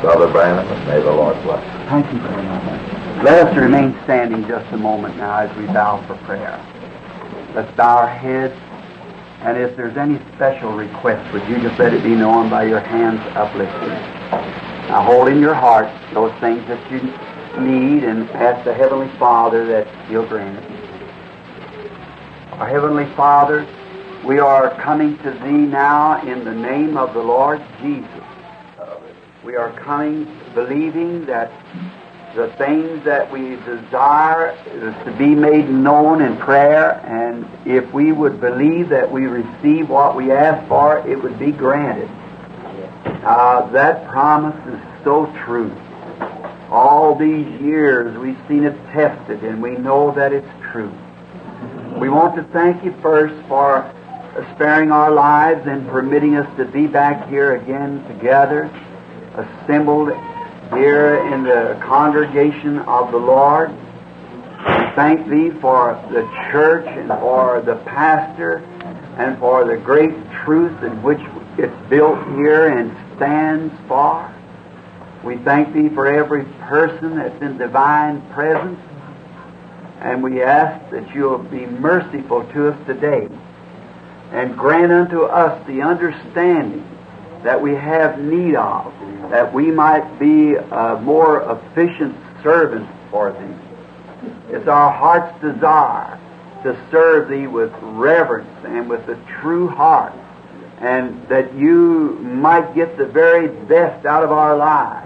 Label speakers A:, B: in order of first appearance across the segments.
A: Brother Branham, and may the Lord bless you.
B: Thank you very much. Let us remain standing just a moment now as we bow for prayer. Let's bow our heads, and if there's any special request, would you just let it be known by your hands uplifted. Now hold in your heart those things that you need and ask the Heavenly Father that He'll grant it. Our Heavenly Father, we are coming to Thee now in the name of the Lord Jesus. We are coming believing that the things that we desire is to be made known in prayer, and if we would believe that we receive what we ask for, it would be granted. That promise is so true. All these years we've seen it tested, and we know that it's true. We want to thank You first for sparing our lives and permitting us to be back here again together, assembled here in the congregation of the Lord. We thank Thee for the church and for the pastor and for the great truth in which it's built here and stands for. We thank Thee for every person that's in divine presence, and we ask that You'll be merciful to us today and grant unto us the understanding that we have need of, that we might be more efficient servants for Thee. It's our heart's desire to serve Thee with reverence and with a true heart, and that You might get the very best out of our lives.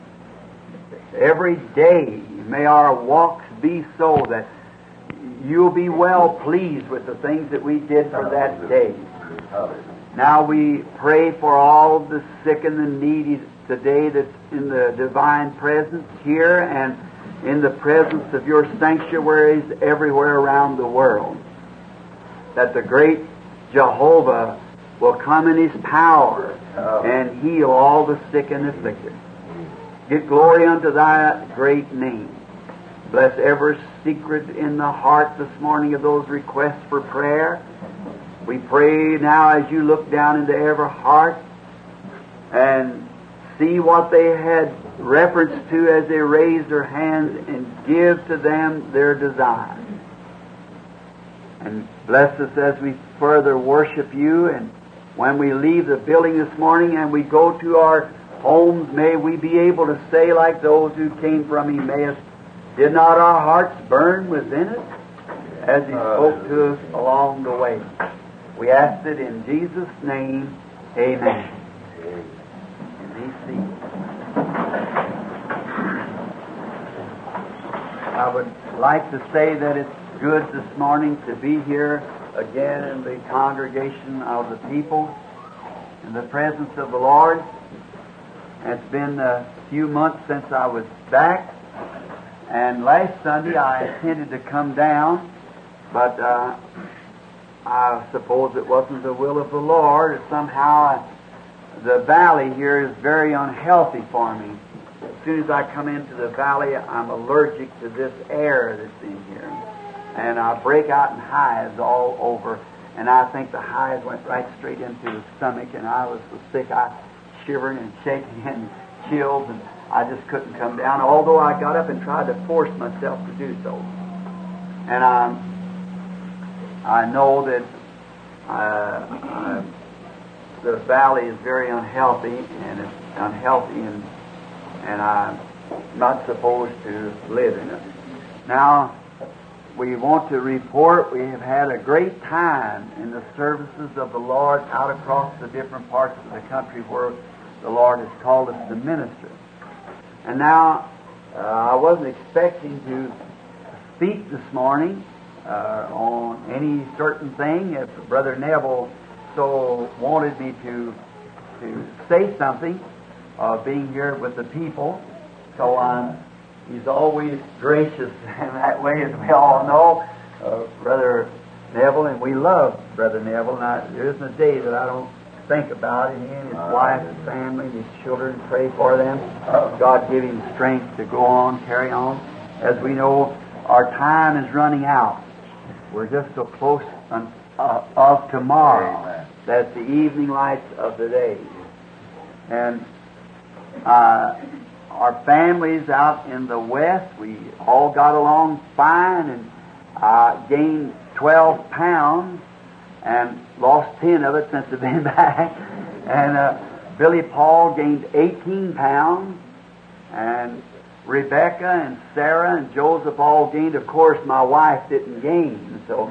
B: Every day may our walks be so that You'll be well pleased with the things that we did for that day. Now we pray for all the sick and the needy today that's in the divine presence here and in the presence of Your sanctuaries everywhere around the world. That the great Jehovah will come in His power and heal all the sick and afflicted. Give glory unto Thy great name. Bless every secret in the heart this morning of those requests for prayer. We pray now as You look down into every heart and see what they had reference to as they raised their hands and give to them their desires. And bless us as we further worship You, and when we leave the building this morning and we go to our homes, may we be able to say like those who came from Emmaus, did not our hearts burn within us as He spoke to us along the way? We ask it in Jesus' name. Amen. Be seated. I would like to say that it's good this morning to be here again in the congregation of the people, in the presence of the Lord. It's been a few months since I was back, and last Sunday I intended to come down, but I suppose it wasn't the will of the Lord. Somehow the valley here is very unhealthy for me. As soon as I come into the valley, I'm allergic to this air that's in here. And I break out in hives all over, and I think the hives went right straight into the stomach, and I was so sick, I shivering and shaking and chills, and I just couldn't come down, although I got up and tried to force myself to do so. And I know that the valley is very unhealthy, and it's unhealthy, and I'm not supposed to live in it. Now, we want to report we have had a great time in the services of the Lord out across the different parts of the country where the Lord has called us to minister. And now, I wasn't expecting to speak this morning on any certain thing. If Brother Neville so wanted me to say something, being here with the people, so he's always gracious in that way, as we all know, Brother Neville, and we love Brother Neville. Now, there isn't a day that I don't think about it. He and his wife and family, and his children, pray for them. God give him strength to go on, carry on. As we know, our time is running out. We're just so close of tomorrow. Amen. That's the evening lights of the day. And our families out in the West, we all got along fine, and I gained 12 pounds and lost 10 of it since I've been back. And Billy Paul gained 18 pounds, and Rebecca and Sarah and Joseph all gained. Of course, my wife didn't gain, so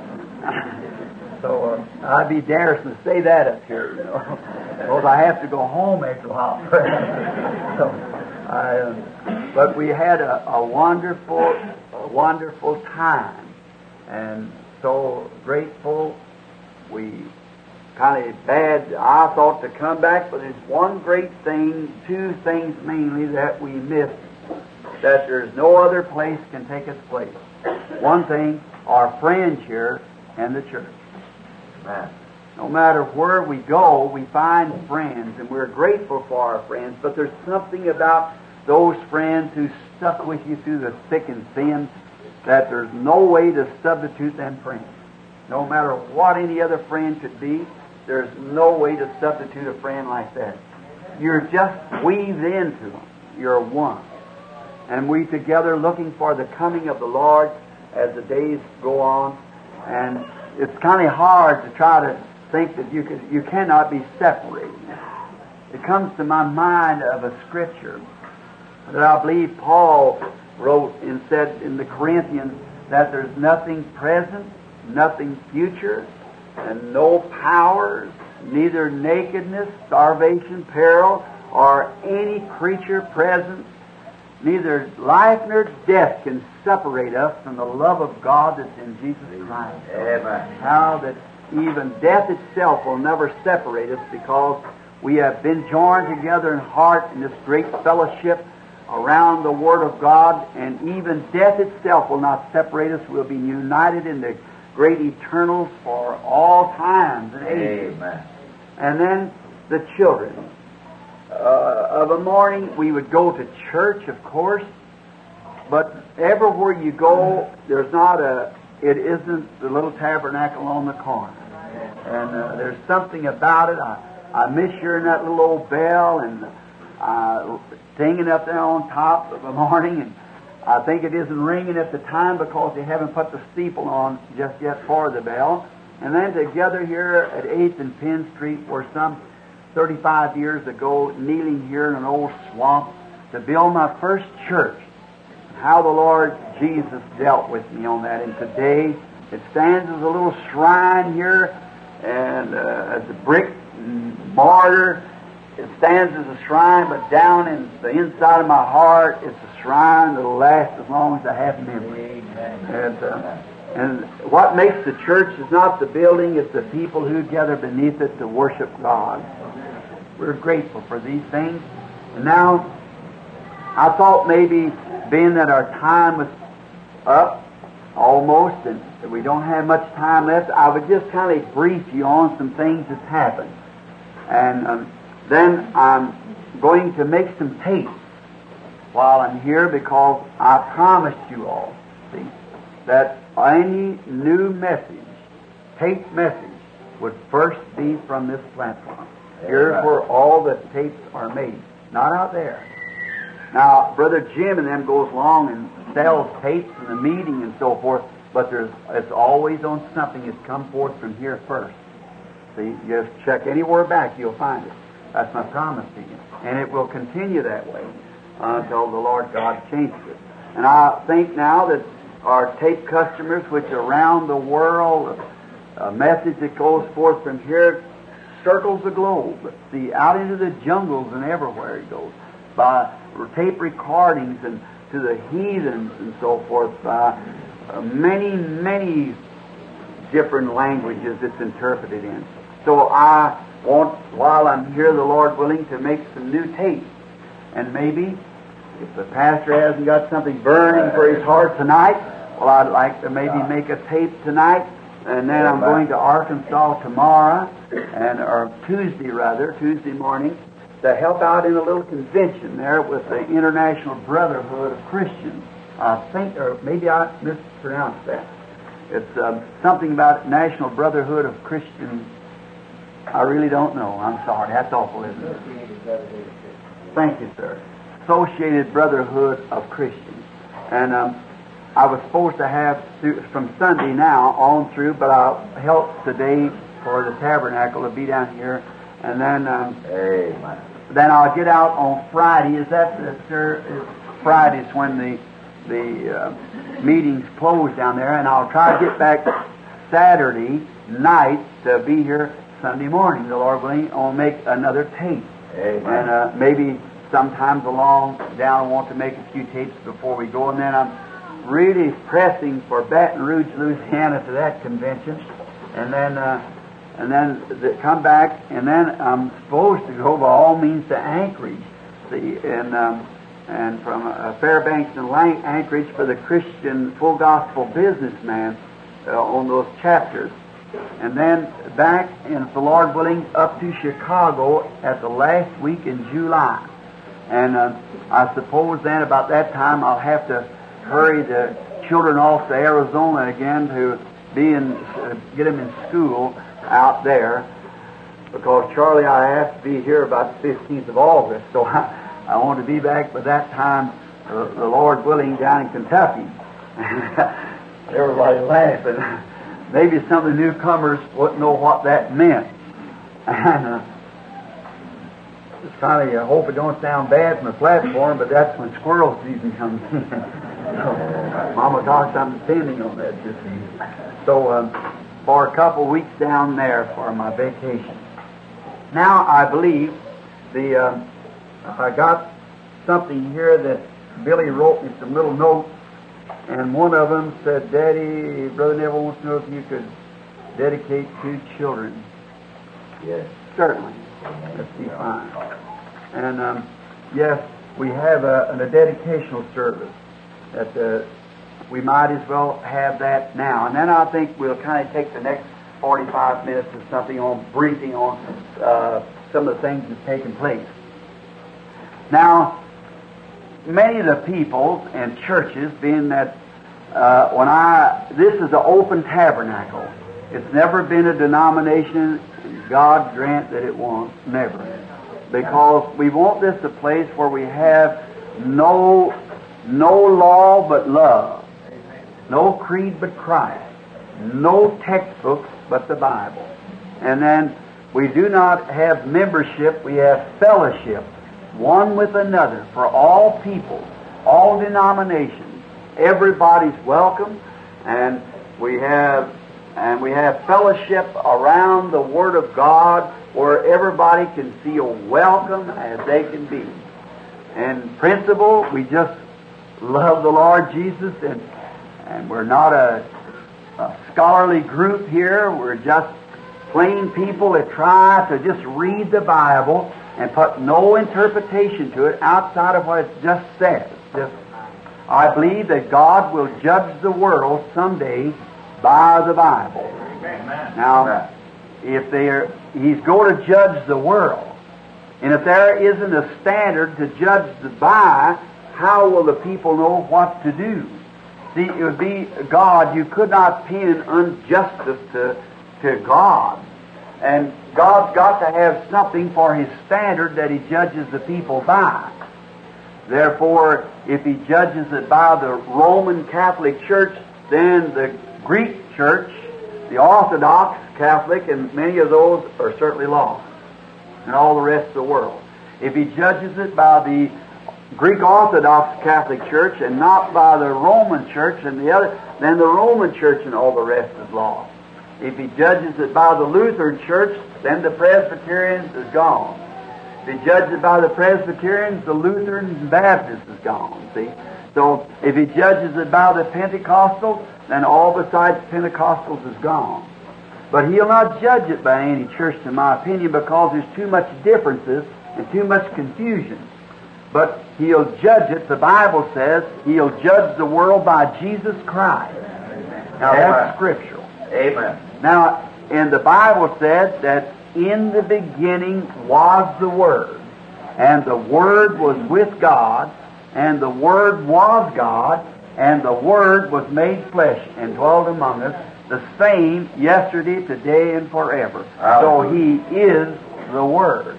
B: I'd be daring to say that up here, because I have to go home after a while. But we had a wonderful time, and so grateful. We kind of bad, I thought, to come back, but there's one great thing, two things mainly that we missed, that there's no other place can take its place. One thing, our friends here and the church. No matter where we go, we find friends, and we're grateful for our friends, but there's something about those friends who stuck with you through the thick and thin that there's no way to substitute them friends. No matter what any other friend could be, there's no way to substitute a friend like that. You're just weaved into them. You're one. And we together looking for the coming of the Lord as the days go on. And it's kind of hard to try to think that you cannot be separated. It comes to my mind of a scripture that I believe Paul wrote and said in the Corinthians, that there's nothing present, nothing future, and no powers, neither nakedness, starvation, peril, or any creature present, neither life nor death can separate us from the love of God that's in Jesus Christ.
A: Amen.
B: How that even death itself will never separate us, because we have been joined together in heart in this great fellowship around the Word of God, and even death itself will not separate us. We'll be united in the great eternals for all times and ages.
A: Amen.
B: And then the children. Of a morning we would go to church, of course, but everywhere you go, it isn't the little tabernacle on the corner. And there's something about it. I miss hearing that little old bell and singing up there on top of the morning, and I think it isn't ringing at the time because they haven't put the steeple on just yet for the bell. And then together here at 8th and Penn Street, where some 35 years ago, kneeling here in an old swamp to build my first church. How the Lord Jesus dealt with me on that. And today it stands as a little shrine here, and as a brick mortar. It stands as a shrine, but down in the inside of my heart, it's a shrine that'll last as long as I have memory. And what makes the church is not the building, it's the people who gather beneath it to worship God. We're grateful for these things. And now, I thought maybe, being that our time was up almost, and we don't have much time left, I would just kind of brief you on some things that's happened. And then I'm going to make some tapes while I'm here, because I promised you all, see, that any new message, tape message, would first be from this platform. Here's where all the tapes are made, not out there. Now, Brother Jim and them goes along and sells tapes in the meeting and so forth, but it's always on something that's come forth from here first. See, just check anywhere back, you'll find it. That's my promise to you. And it will continue that way until the Lord God changes it. And I think now that our tape customers, which are around the world, a message that goes forth from here circles the globe. See, out into the jungles and everywhere it goes. By tape recordings and to the heathens and so forth. By many different languages it's interpreted in. So I want, while I'm here, the Lord willing, to make some new tapes. And maybe, if the pastor hasn't got something burning for his heart tonight, well, I'd like to maybe make a tape tonight. And then I'm going to Arkansas tomorrow, or Tuesday morning, to help out in a little convention there with the International Brotherhood of Christians. I think, or maybe I mispronounced that. It's something about National Brotherhood of Christians. I really don't know. I'm sorry. That's awful, isn't it? Thank you, sir. Associated Brotherhood of Christians. And I was supposed to have from Sunday now on through, but I'll help today for the tabernacle to be down here. And then
A: Amen.
B: then I'll get out on Friday. Is that, sir? Friday's when the meetings close down there, and I'll try to get back Saturday night to be here Sunday morning. The Lord willing, I'll make another tape.
A: Amen.
B: And maybe sometimes along down I want to make a few tapes before we go. And then I'm really pressing for Baton Rouge, Louisiana to that convention. And then come back, and then I'm supposed to go by all means to Anchorage. See, and from Fairbanks and Anchorage for the Christian Full Gospel Businessman on those chapters. And then back, and the Lord willing, up to Chicago at the last week in July. And I suppose then about that time I'll have to hurry the children off to Arizona again to get them in school out there, because Charlie, I have to be here about the 15th of August, so I want to be back by that time, the Lord willing, down in Kentucky. Everybody laughing. Maybe some of the newcomers wouldn't know what that meant. And just kind of hope it don't sound bad from the platform, but that's when squirrel season comes in. So, Mama talks, I'm depending on that this season. So for a couple weeks down there for my vacation. Now I believe I got something here that Billy wrote me some little notes. And one of them said, Daddy, Brother Neville wants to know if you could dedicate 2 children.
A: Yes.
B: Certainly. That'd be fine. And yes, we have a dedicational service that we might as well have that now. And then I think we'll kind of take the next 45 minutes or something on briefing on some of the things that's taken place. Now, many of the people and churches, being that this is an open tabernacle. It's never been a denomination, God grant that it won't, never. Because we want this a place where we have no law but love, no creed but Christ, no textbooks but the Bible. And then we do not have membership, we have fellowship, one with another, for all people, all denominations. Everybody's welcome, and we have fellowship around the Word of God, where everybody can feel welcome as they can be. And principle, we just love the Lord Jesus, and we're not a scholarly group here. We're just plain people that try to just read the Bible and put no interpretation to it outside of what it just says. I believe that God will judge the world someday by the Bible. Amen. Now, if He's going to judge the world, and if there isn't a standard to judge by, how will the people know what to do? See, it would be God. You could not pin injustice to God. And God's got to have something for His standard that He judges the people by. Therefore, if He judges it by the Roman Catholic Church, then the Greek Church, the Orthodox Catholic, and many of those are certainly lost, and all the rest of the world. If He judges it by the Greek Orthodox Catholic Church and not by the Roman Church and the other, then the Roman Church and all the rest is lost. If He judges it by the Lutheran Church, then the Presbyterians is gone. If He judges it by the Presbyterians, the Lutherans and Baptists is gone, see? So if He judges it by the Pentecostals, then all besides Pentecostals is gone. But He'll not judge it by any church, in my opinion, because there's too much differences and too much confusion. But He'll judge it, the Bible says, He'll judge the world by Jesus Christ. Now that's scriptural.
A: Amen.
B: Now, and the Bible said that in the beginning was the Word, and the Word was with God, and the Word was God, and the Word was made flesh and dwelt among us, the same yesterday, today, and forever. So He is the Word.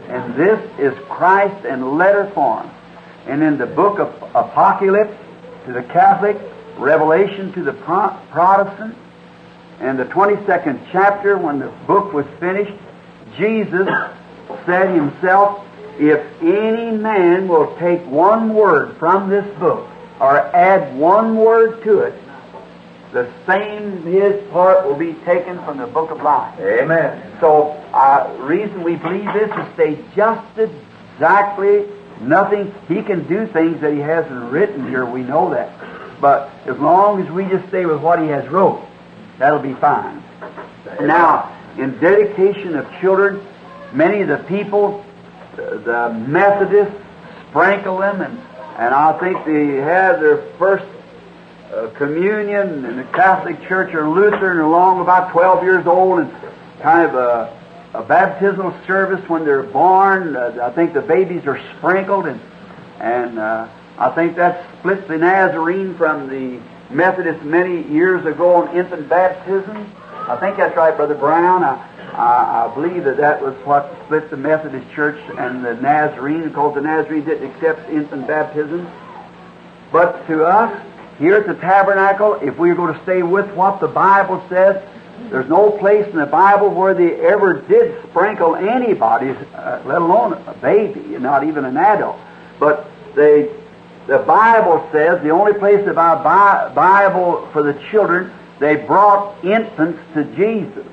B: And this is Christ in letter form. And in the book of Apocalypse to the Catholic, Revelation to the Protestant, and the 22nd chapter, when the book was finished, Jesus said himself, if any man will take one word from this book, or add one word to it, the same his part will be taken from the book of life.
A: Amen.
B: So, reason we believe this is they just exactly nothing. He can do things that he hasn't written here, we know that. But as long as we just stay with what he has wrote, that'll be fine. Now, in dedication of children, many of the people, the Methodists, sprinkle them, and I think they have their first communion in the Catholic Church or Lutheran along about 12 years old, and kind of a baptismal service when they're born. I think the babies are sprinkled, and I think that splits the Nazarene from the Methodists many years ago on infant baptism. I think that's right, Brother Brown. I believe that was what split the Methodist Church and the Nazarene, because the Nazarene didn't accept infant baptism. But to us, here at the Tabernacle, if we're going to stay with what the Bible says, there's no place in the Bible where they ever did sprinkle anybody, let alone a baby, not even an adult. But the Bible says, the only place in the Bible for the children, they brought infants to Jesus.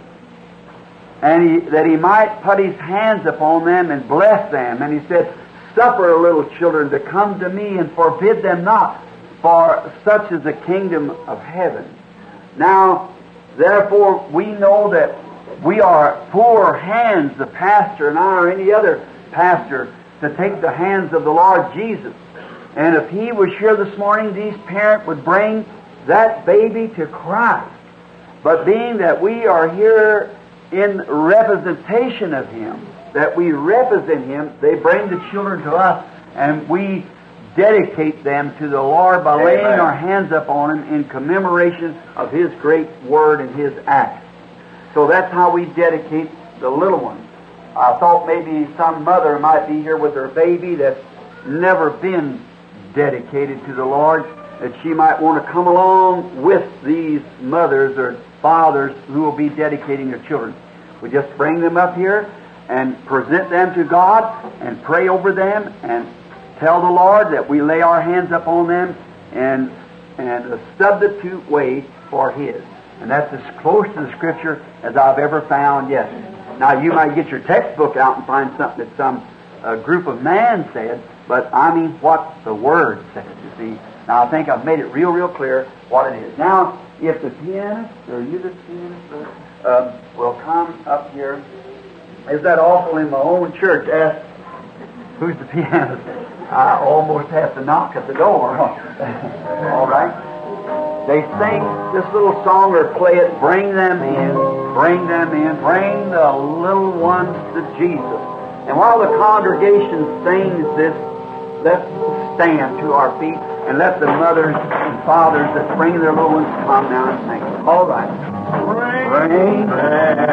B: And that he might put his hands upon them and bless them. And he said, suffer little children to come to me and forbid them not, for such is the kingdom of heaven. Now, therefore, we know that we are poor hands, the pastor and I, or any other pastor, to take the hands of the Lord Jesus. And if he was here this morning, these parents would bring that baby to Christ. But being that we are here in representation of him, that we represent him, they bring the children to us, and we dedicate them to the Lord by laying our hands upon him in commemoration of his great word and his acts. So that's how we dedicate the little ones. I thought maybe some mother might be here with her baby that's never been dedicated to the Lord, that she might want to come along with these mothers or fathers who will be dedicating their children. We just bring them up here and present them to God and pray over them and tell the Lord that we lay our hands upon them and a substitute way for his. And that's as close to the Scripture as I've ever found yet. Now, you might get your textbook out and find something that some group of man said, but I mean what the Word says, you see. Now, I think I've made it real clear what it is. Now, if the pianist, or you the pianist, will come up here. Is that awful in my own church? Ask, who's the pianist? I almost have to knock at the door. All right. They sing this little song or play it, bring them in, bring them in, bring the little ones to Jesus. And while the congregation sings this, let's stand to our feet and let the mothers and fathers that bring their little ones come now and sing. All right. Bring them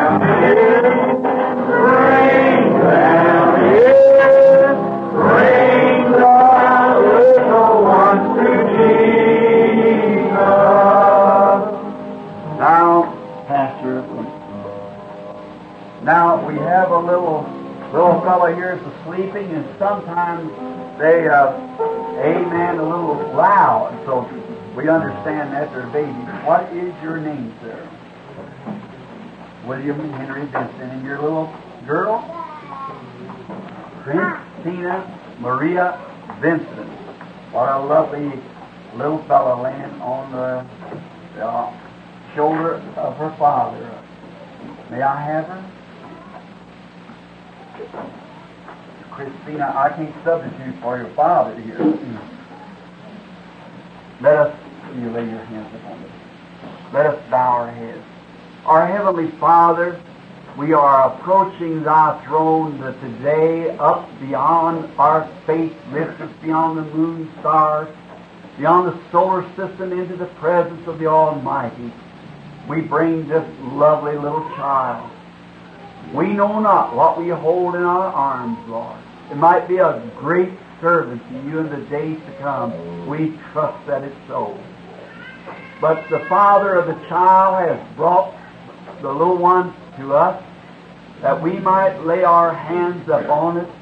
B: in, bring them in, bring the little ones to Jesus. Now, Pastor, now we have a little fellow here is sleeping, and sometimes they amen a little loud, so we understand that they're babies. What is your name, sir? William Henry Vincent. And your little girl? Christina Maria Vincent. What a lovely little fellow laying on the shoulder of her father. May I have her? Christina, I can't substitute for your father here. Let us, you lay your hands upon it. Let us bow our heads. Our Heavenly Father, we are approaching Thy throne today up beyond our faith, lift us beyond the moon, stars, beyond the solar system into the presence of the Almighty. We bring this lovely little child. We know not what we hold in our arms, Lord. It might be a great servant to you in the days to come. We trust that it's so. But the father of the child has brought the little one to us that we might lay our hands upon it,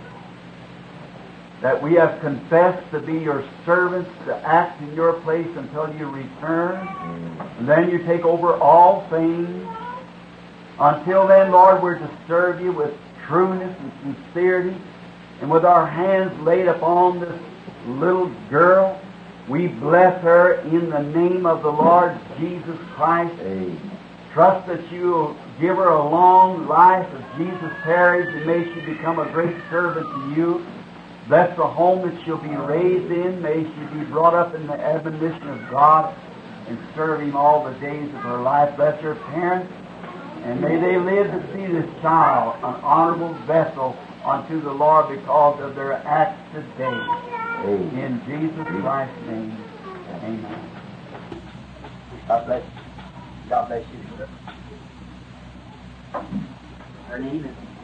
B: that we have confessed to be your servants, to act in your place until you return. And then you take over all things. Until then, Lord, we're to serve you with trueness and sincerity. And with our hands laid upon this little girl, we bless her in the name of the Lord Jesus Christ.
A: Amen.
B: Trust that you'll give her a long life as Jesus tarries, and may she become a great servant to you. Bless the home that she'll be raised in. May she be brought up in the admonition of God and serve Him all the days of her life. Bless her parents, and may they live to see this child an honorable vessel unto the Lord because of their acts today.
A: Amen.
B: In Jesus Christ's name, amen. God bless you. God bless you. Her name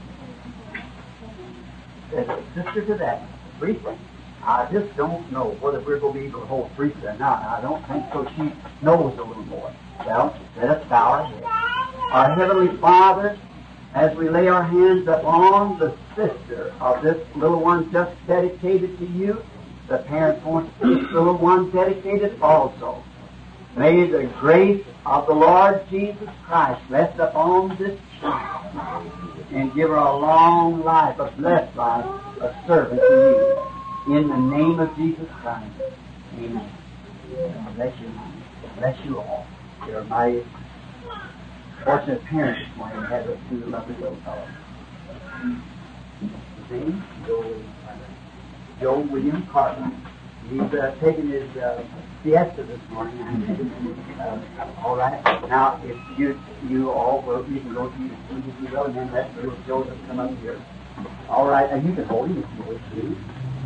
B: is sister to that, Teresa. I just don't know whether we're going to be able to hold Teresa or not. I don't think so. She knows a little more. Well, let us bow our heads. Our Heavenly Father, as we lay our hands upon the sister of this little one just dedicated to you, the parents want this little one dedicated also. May the grace of the Lord Jesus Christ rest upon this child and give her a long life, a blessed life, a servant to you. In the name of Jesus Christ. Amen. Bless you, honey. Bless you all. You're my fortunate parents this morning to have those two lovely little fellows. His name? Joe William Cartwright. He's taking his siesta this morning. All right. Now, if you all will, you can go to your seat if you will, and then let little Joseph come up here. All right. And you can hold him if you wish to.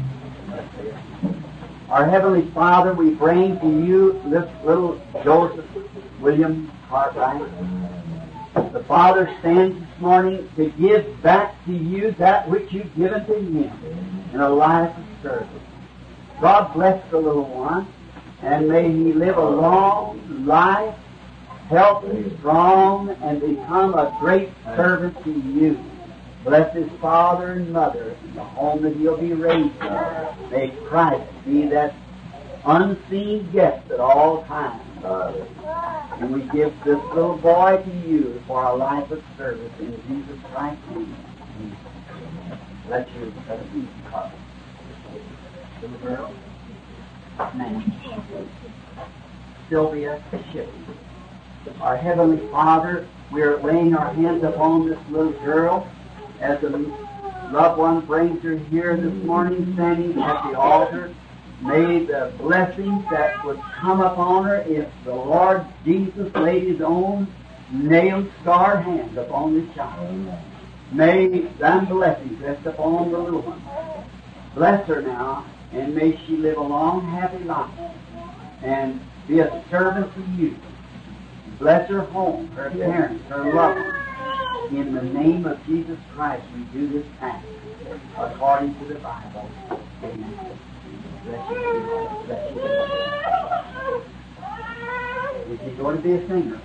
B: Our Heavenly Father, we bring to you this little Joseph William Cartwright. The Father stands this morning to give back to you that which you've given to him in a life of service. God bless the little one, and may he live a long life, healthy, strong, and become a great servant to you. Bless his father and mother and the home that he'll be raised in. May Christ be that unseen guest at all times. And we give this little boy to you for a life of service in Jesus Christ's name. Bless you. Little girl. Name. Sylvia Shippey. Our Heavenly Father, we are laying our hands upon this little girl as the loved one brings her here this morning, standing at the altar. May the blessings that would come upon her if the Lord Jesus laid his own nail-scarred hand upon this child. May thy blessings rest upon the little one. Bless her now, and may she live a long, happy life and be a servant to you. Bless her home, her parents, her loved ones. In the name of Jesus Christ, we do this act according to the Bible. Amen. Bless you. Bless you. Is he going to be a singer?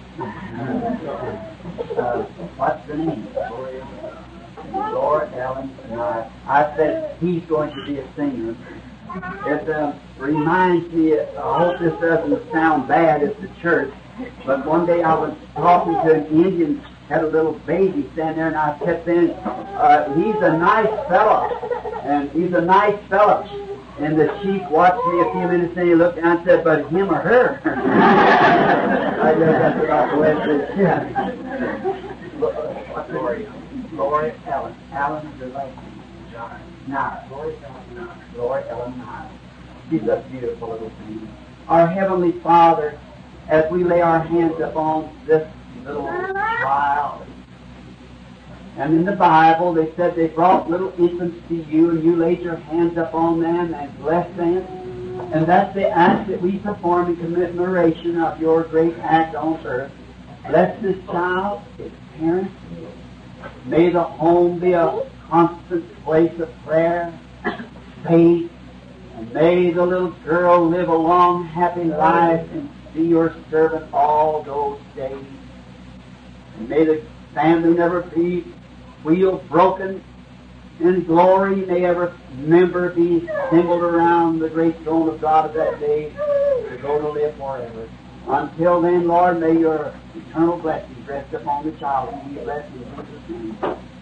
B: What's the name? Laura Ellen Nye. I said he's going to be a singer. It reminds me, I hope this doesn't sound bad at the church, but one day I was talking to an Indian, had a little baby standing there, and I kept saying, he's a nice fella, and he's a nice fella. And the chief watched me a few minutes, and he looked down and said, but him or her? I guess that's about the way it is. What's Lori Ellen. Ellen is her last name. Nara. Lori Ellen Nara. She's a beautiful little thing. Our Heavenly Father, as we lay our hands upon this little child, and in the Bible they said they brought little infants to you, and you laid your hands upon them and blessed them. And that's the act that we perform in commemoration of your great act on earth. Bless this child, his parents, May the home be a constant place of prayer, faith, and may the little girl live a long, happy life and be your servant all those days. And may the family never be wheel broken in glory. May every member be singled around the great throne of God of that day to go to live forever. Until then, Lord, may your eternal blessings rest upon the child and be blessed in Jesus' name.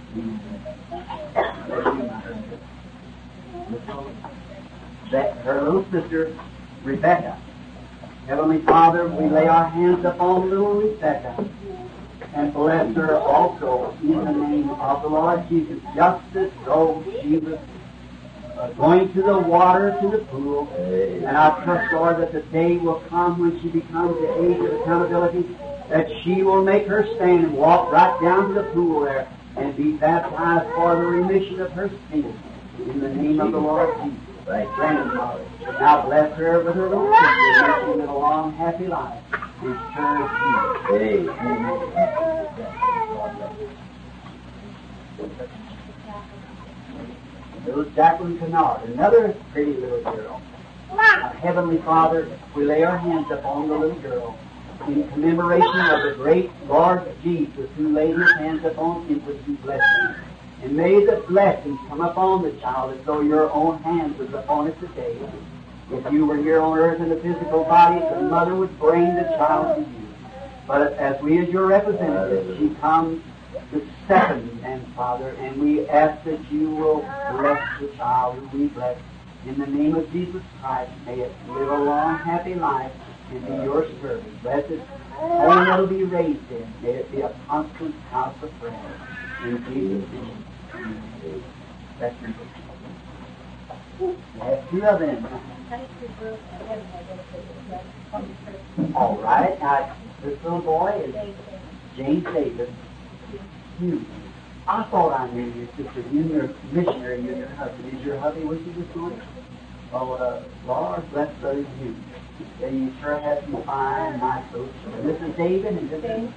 B: Her little sister, Rebecca. Heavenly Father, we lay our hands upon little Rebecca and bless her also in the name of the Lord Jesus, just as though she was going to the water, to the pool. And I trust, Lord, that the day will come when she becomes the age of accountability, that she will make her stand and walk right down to the pool there and be baptized for the remission of her sins. In the name of the Lord Jesus. Now bless her with her little sister, and she live a long, happy life. We serve you. Little Jacqueline Kennard, another pretty little girl. Heavenly Father, we lay our hands upon the little girl in commemoration of the great Lord Jesus who laid his hands upon him with his blessings. And may the blessings come upon the child as though your own hand was upon it today. If you were here on earth in a physical body, the mother would bring the child to you. But as we as your representatives, she comes the second and Father, and we ask that you will bless the child who we bless. In the name of Jesus Christ, may it live a long, happy life and be your servant. Bless it. Home it will be raised in. May it be a constant house of prayer. In Jesus' name. That's your book. You have two of them. All right. Now, this little boy is James Davis. You. I thought I knew you, sister. You and your missionary, you and your husband. Is your hubby with you this morning? Oh, Lord bless Brother Hugh. You sure have some fine, nice folks. This is David and this is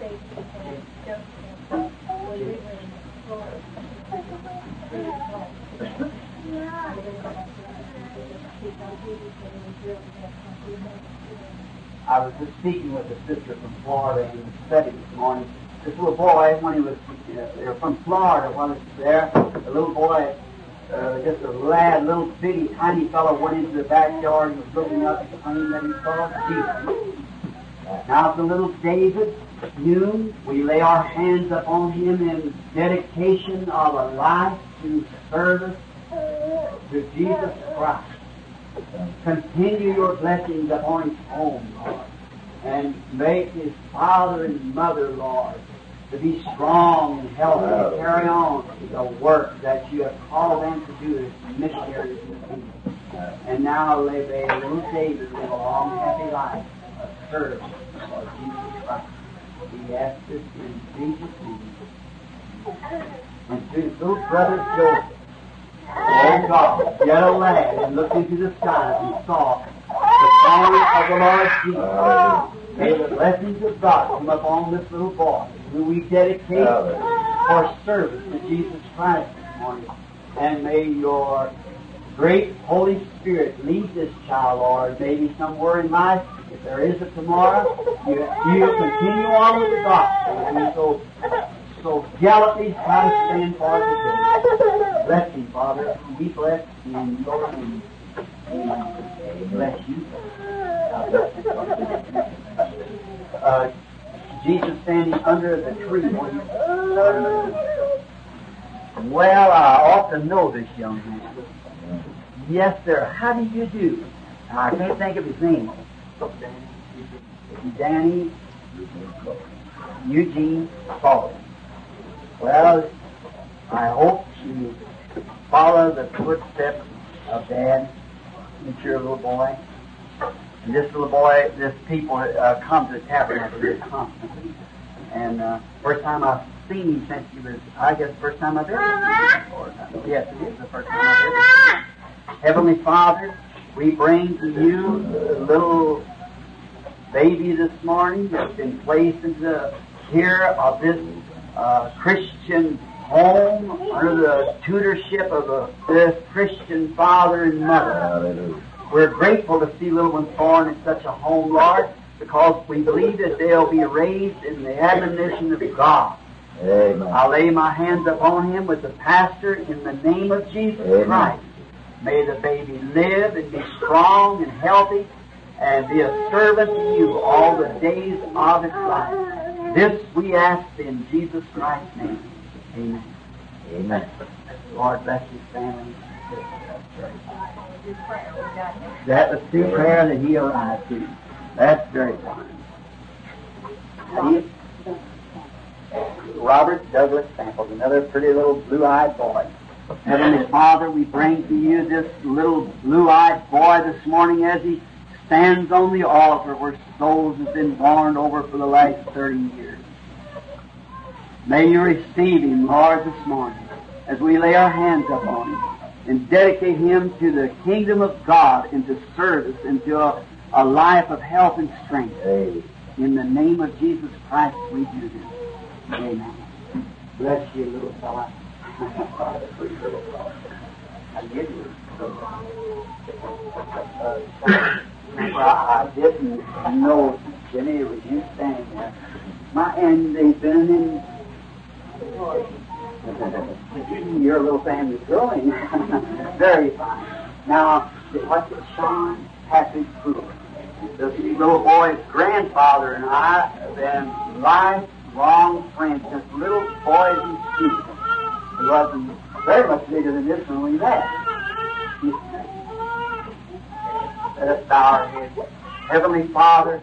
B: I was just speaking with a sister from Florida in the study this morning. This little boy, when he was from Florida, when he was there, a little boy, just a lad, little bitty, tiny fellow, went into the backyard and was looking up and claiming that he saw Jesus. Now, the little David Hume, we lay our hands upon him in dedication of a life to service to Jesus Christ. Continue your blessings upon his home, Lord, and make his father and mother, Lord, to be strong and healthy and carry on the work that you have called them to do as missionaries in the kingdom. And now live a little David live a long, happy life of service for Jesus Christ. We ask this in Jesus' name. And to his little brother Joseph, oh God, yet a lad, and looked into the skies and saw the glory of the Lord Jesus. May the blessings of God come upon this little boy, who we dedicate for service to Jesus Christ this morning. And may your great Holy Spirit lead this child, Lord, maybe somewhere in life. If there is a tomorrow, you'll continue on with the gospel. And so gallantly try to stand for it today. Bless him, Father. Be blessed in your name. Amen. Bless you. God bless you. Jesus standing under the tree. Well, I ought to know this young man. Yes, sir. How do you do? I can't think of his name. Danny Eugene Paul. Well, I hope you follow the footsteps of Dad. It's your little boy. And this little boy, this people come to the tabernacle here constantly. And first time I've seen him since he was, I guess, the first time I've ever seen him. Yes, it is the first time I've ever seen him. Heavenly Father, we bring to you the little baby this morning that's been placed into the care of this Christian home under the tutorship of this Christian father and mother.
A: Hallelujah.
B: We're grateful to see little ones born in such a home, Lord, because we believe that they'll be raised in the admonition of God.
A: Amen.
B: I lay my hands upon him with the pastor in the name of Jesus
A: Amen.
B: Christ. May the baby live and be strong and healthy and be a servant to you all the days of its life. This we ask in Jesus Christ's name. Amen.
A: Amen.
B: Lord bless his family. That was through prayer that he arrived to. That's very fine. Robert Douglas Samples, another pretty little blue-eyed boy. Heavenly Father, we bring to you this little blue-eyed boy this morning as he stands on the altar where souls have been warned over for the last 30 years. May you receive him, Lord, this morning as we lay our hands upon him and dedicate him to the kingdom of God and to service and to a life of health and strength.
A: Amen.
B: In the name of Jesus Christ we do this. Amen. Bless you, little fella. I give you. I didn't know, Jimmy, it was you standing there. And they've been in your little family's growing. Very fine. Now, what's it, Sean Patrick Brewer? This little boy's grandfather and I have been lifelong friends since little boys and students. He wasn't very much bigger than this when we met. Let us bow our heads. Heavenly Father,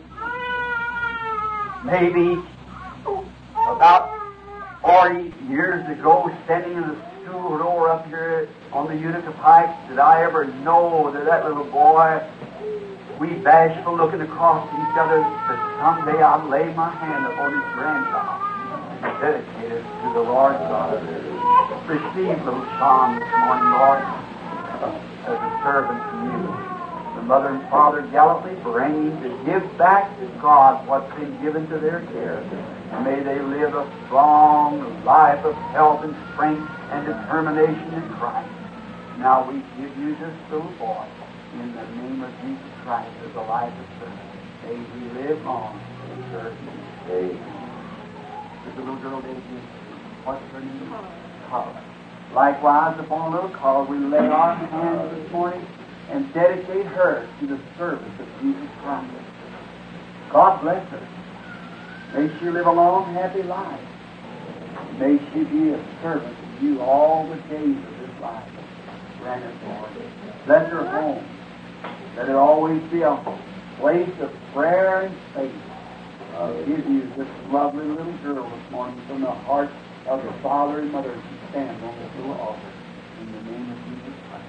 B: maybe about 40 years ago, standing in the school door up here on the Utica Pike, did I ever know that little boy, we bashful looking across each other, that someday I'd lay my hand upon his grandchild and dedicate it to the Lord God. Receive little Sean this morning, Lord, as a servant to you. The mother and father gallantly bring to give back to God what's been given to their care. And may they live a strong life of health and strength and determination in Christ. Now we give you this little boy in the name of Jesus Christ as a life of service. May he live on and serve you. Amen. There's a little girl there, what's her name? Carla. Likewise, upon a little Carla, we lay our hands this morning and dedicate her to the service of Jesus Christ. God bless her. May she live a long, happy life. May she be a servant to you all the days of this life. Grant it, Lord. Bless her home. Let it always be a place of prayer and faith. I'll give you this lovely little girl this morning from the heart of the father and mother who stand on this little altar. In the name of Jesus Christ.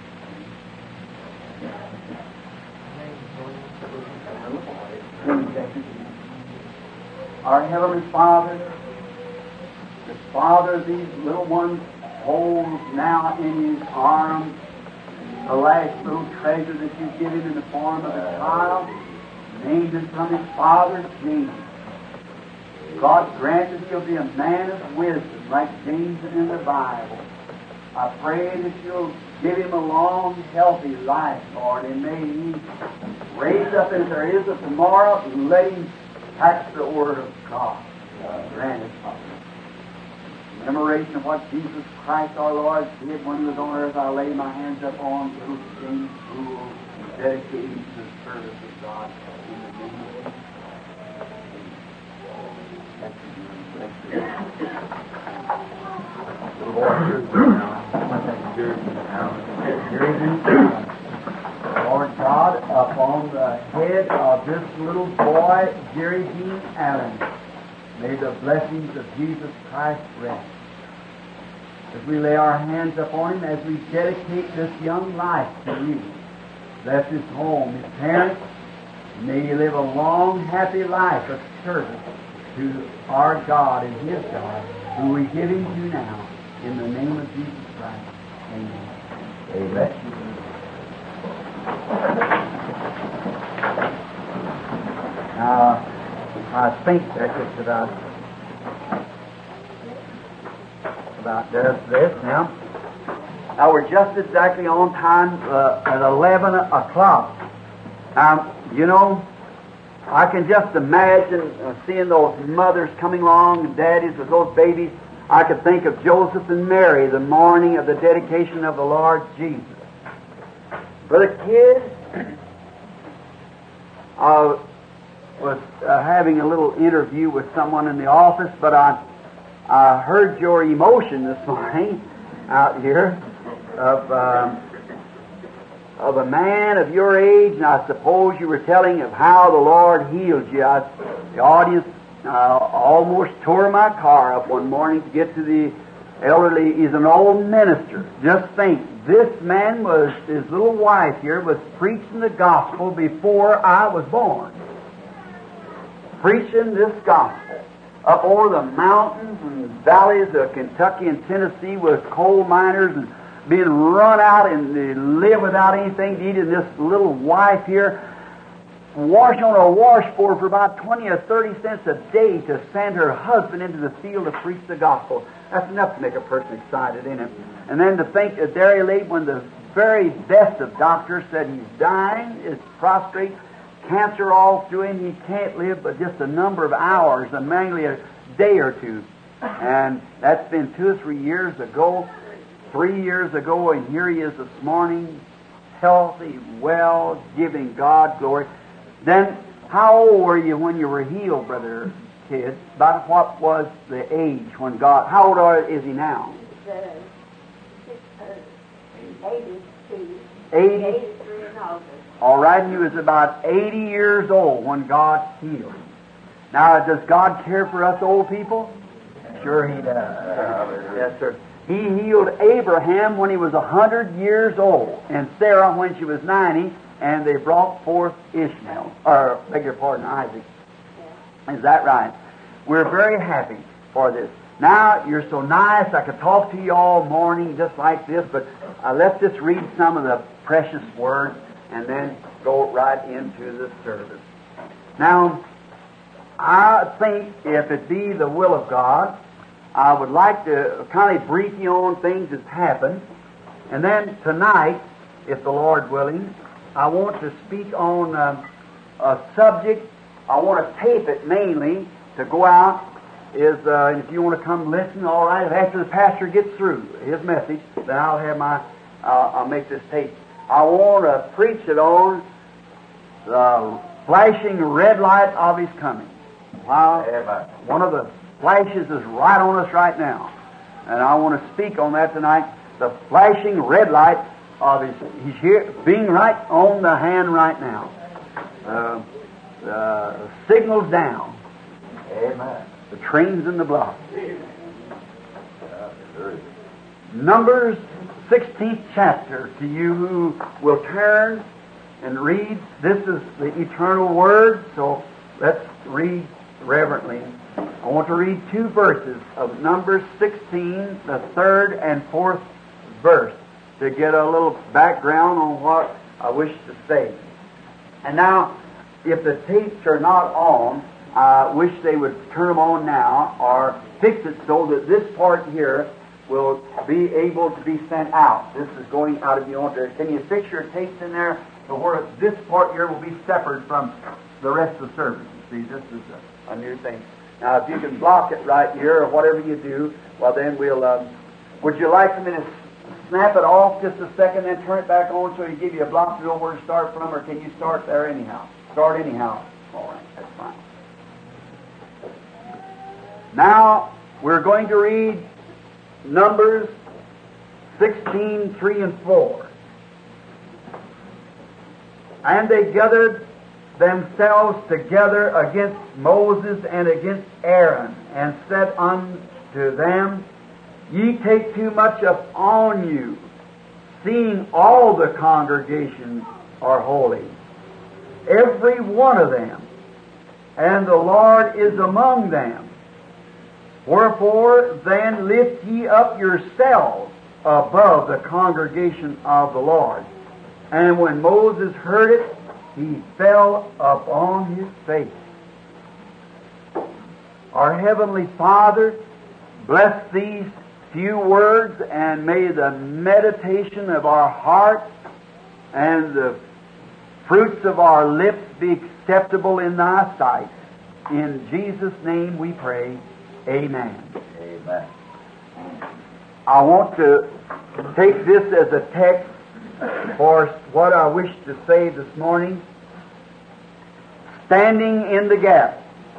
B: Our Heavenly Father, the Father of these little ones holds now in His arms the last little treasure that you've given in the form of a child, named it from his father's name. God grant that he'll be a man of wisdom like James in the Bible. I pray that you'll give him a long, healthy life, Lord, and may he raise up as there is a tomorrow and let him catch the Word of God. Grant it, Father. Commemoration of what Jesus Christ our Lord did when He was on earth, I lay my hands up on little James Poole and dedicate him to the service of God in the name of Jesus. Lord God, upon the head of this little boy, Jerry Dean Allen, may the blessings of Jesus Christ rest. As we lay our hands upon him, as we dedicate this young life to you, bless his home, his parents, may he live a long, happy life of service to our God and his God, who we give him to now, in the name of Jesus Christ. Amen.
A: Amen.
B: Now, I think that it's about about does this now. Now we're just exactly on time at 11 o'clock. You know, I can just imagine seeing those mothers coming along, and daddies with those babies. I could think of Joseph and Mary the morning of the dedication of the Lord Jesus. Brother Kidd, I was having a little interview with someone in the office, but I heard your emotion this morning out here of a man of your age, and I suppose you were telling of how the Lord healed you. The audience almost tore my car up one morning to get to the elderly. He's an old minister. Just think, this man his little wife here was preaching the gospel before I was born. Preaching this gospel up over the mountains and valleys of Kentucky and Tennessee with coal miners and being run out and they live without anything to eat, and this little wife here washing on a washboard for about 20 or 30 cents a day to send her husband into the field to preach the gospel. That's enough to make a person excited, isn't it? And then to think that there he lay when the very best of doctors said he's dying, is prostrate, cancer all through him, he can't live but just a number of hours, and mainly a day or two. And that's been 2 or 3 years ago. 3 years ago, and here he is this morning, healthy, well, giving God glory. Then, how old were you when you were healed, Brother Kidd? About what was the age when God... How old is he now?
C: 82.
B: 80?
C: 83 in August.
B: All right, he was about 80 years old when God healed him. Now, does God care for us old people? Sure he does. Yes, sir. He healed Abraham when he was 100 years old, and Sarah when she was 90, and they brought forth Ishmael, or beg your pardon, Isaac. Yeah. Is that right? We're very happy for this. Now, you're so nice, I could talk to you all morning just like this, but let's just read some of the precious words and then go right into the service. Now, I think if it be the will of God, I would like to kind of brief you on things that's happened. And then tonight, if the Lord willing, I want to speak on a subject. I want to tape it mainly to go out. And if you want to come listen, all right. After the pastor gets through his message, then I'll make this tape. I want to preach it on the flashing red light of His coming. Wow. One of the flashes is right on us right now. And I want to speak on that tonight. The flashing red light of He's here, being right on the hand right now. The signal's down.
A: Amen.
B: The train's in the block. Numbers 16th chapter, to you who will turn and read. This is the eternal Word, so let's read reverently. I want to read 2 verses of Numbers 16, the 3rd and 4th verse, to get a little background on what I wish to say. And now, if the tapes are not on, I wish they would turn them on now, or fix it so that this part here will be able to be sent out. This is going out of the altar. Can you fix your tapes in there to where this part here will be separate from the rest of the service? See, this is a new thing. Now, if you can block it right here, or whatever you do, well, then we'll... would you like me to snap it off just a second, then turn it back on so you give you a block to know where to start from, or can you start there anyhow? Start anyhow. All right, that's fine. Now, we're going to read Numbers 16, 3 and 4. And they gathered themselves together against Moses and against Aaron, and said unto them, Ye take too much upon you, seeing all the congregation are holy, every one of them, and the Lord is among them. Wherefore then lift ye up yourselves above the congregation of the Lord. And when Moses heard it, he fell upon his face. Our Heavenly Father, bless these few words, and may the meditation of our heart and the fruits of our lips be acceptable in Thy sight. In Jesus' name we pray. Amen.
A: Amen.
B: I want to take this as a text for what I wish to say this morning. Standing in the gap.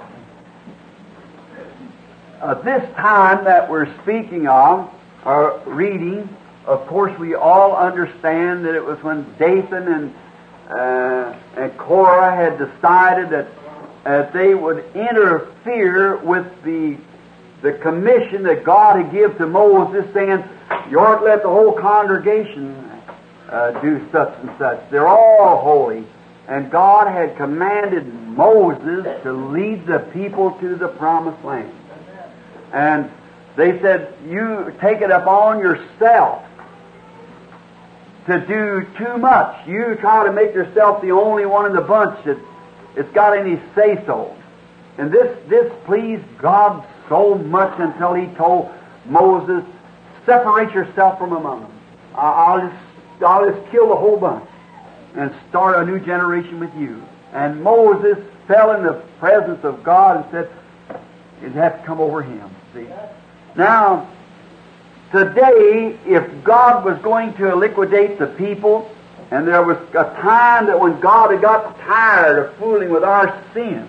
B: This time that we're speaking of, or reading, of course we all understand that it was when Dathan and Korah had decided that they would interfere with the commission that God had given to Moses, saying, you ought to let the whole congregation do such and such. They're all holy. And God had commanded Moses to lead the people to the promised land. And they said, you take it upon yourself to do too much. You try to make yourself the only one in the bunch that's got any say-so. And this pleased God so much until He told Moses, separate yourself from among them. I'll just kill the whole bunch and start a new generation with you. And Moses fell in the presence of God and said, it'd have to come over him. See? Now, today, if God was going to liquidate the people, and there was a time that when God had got tired of fooling with our sins,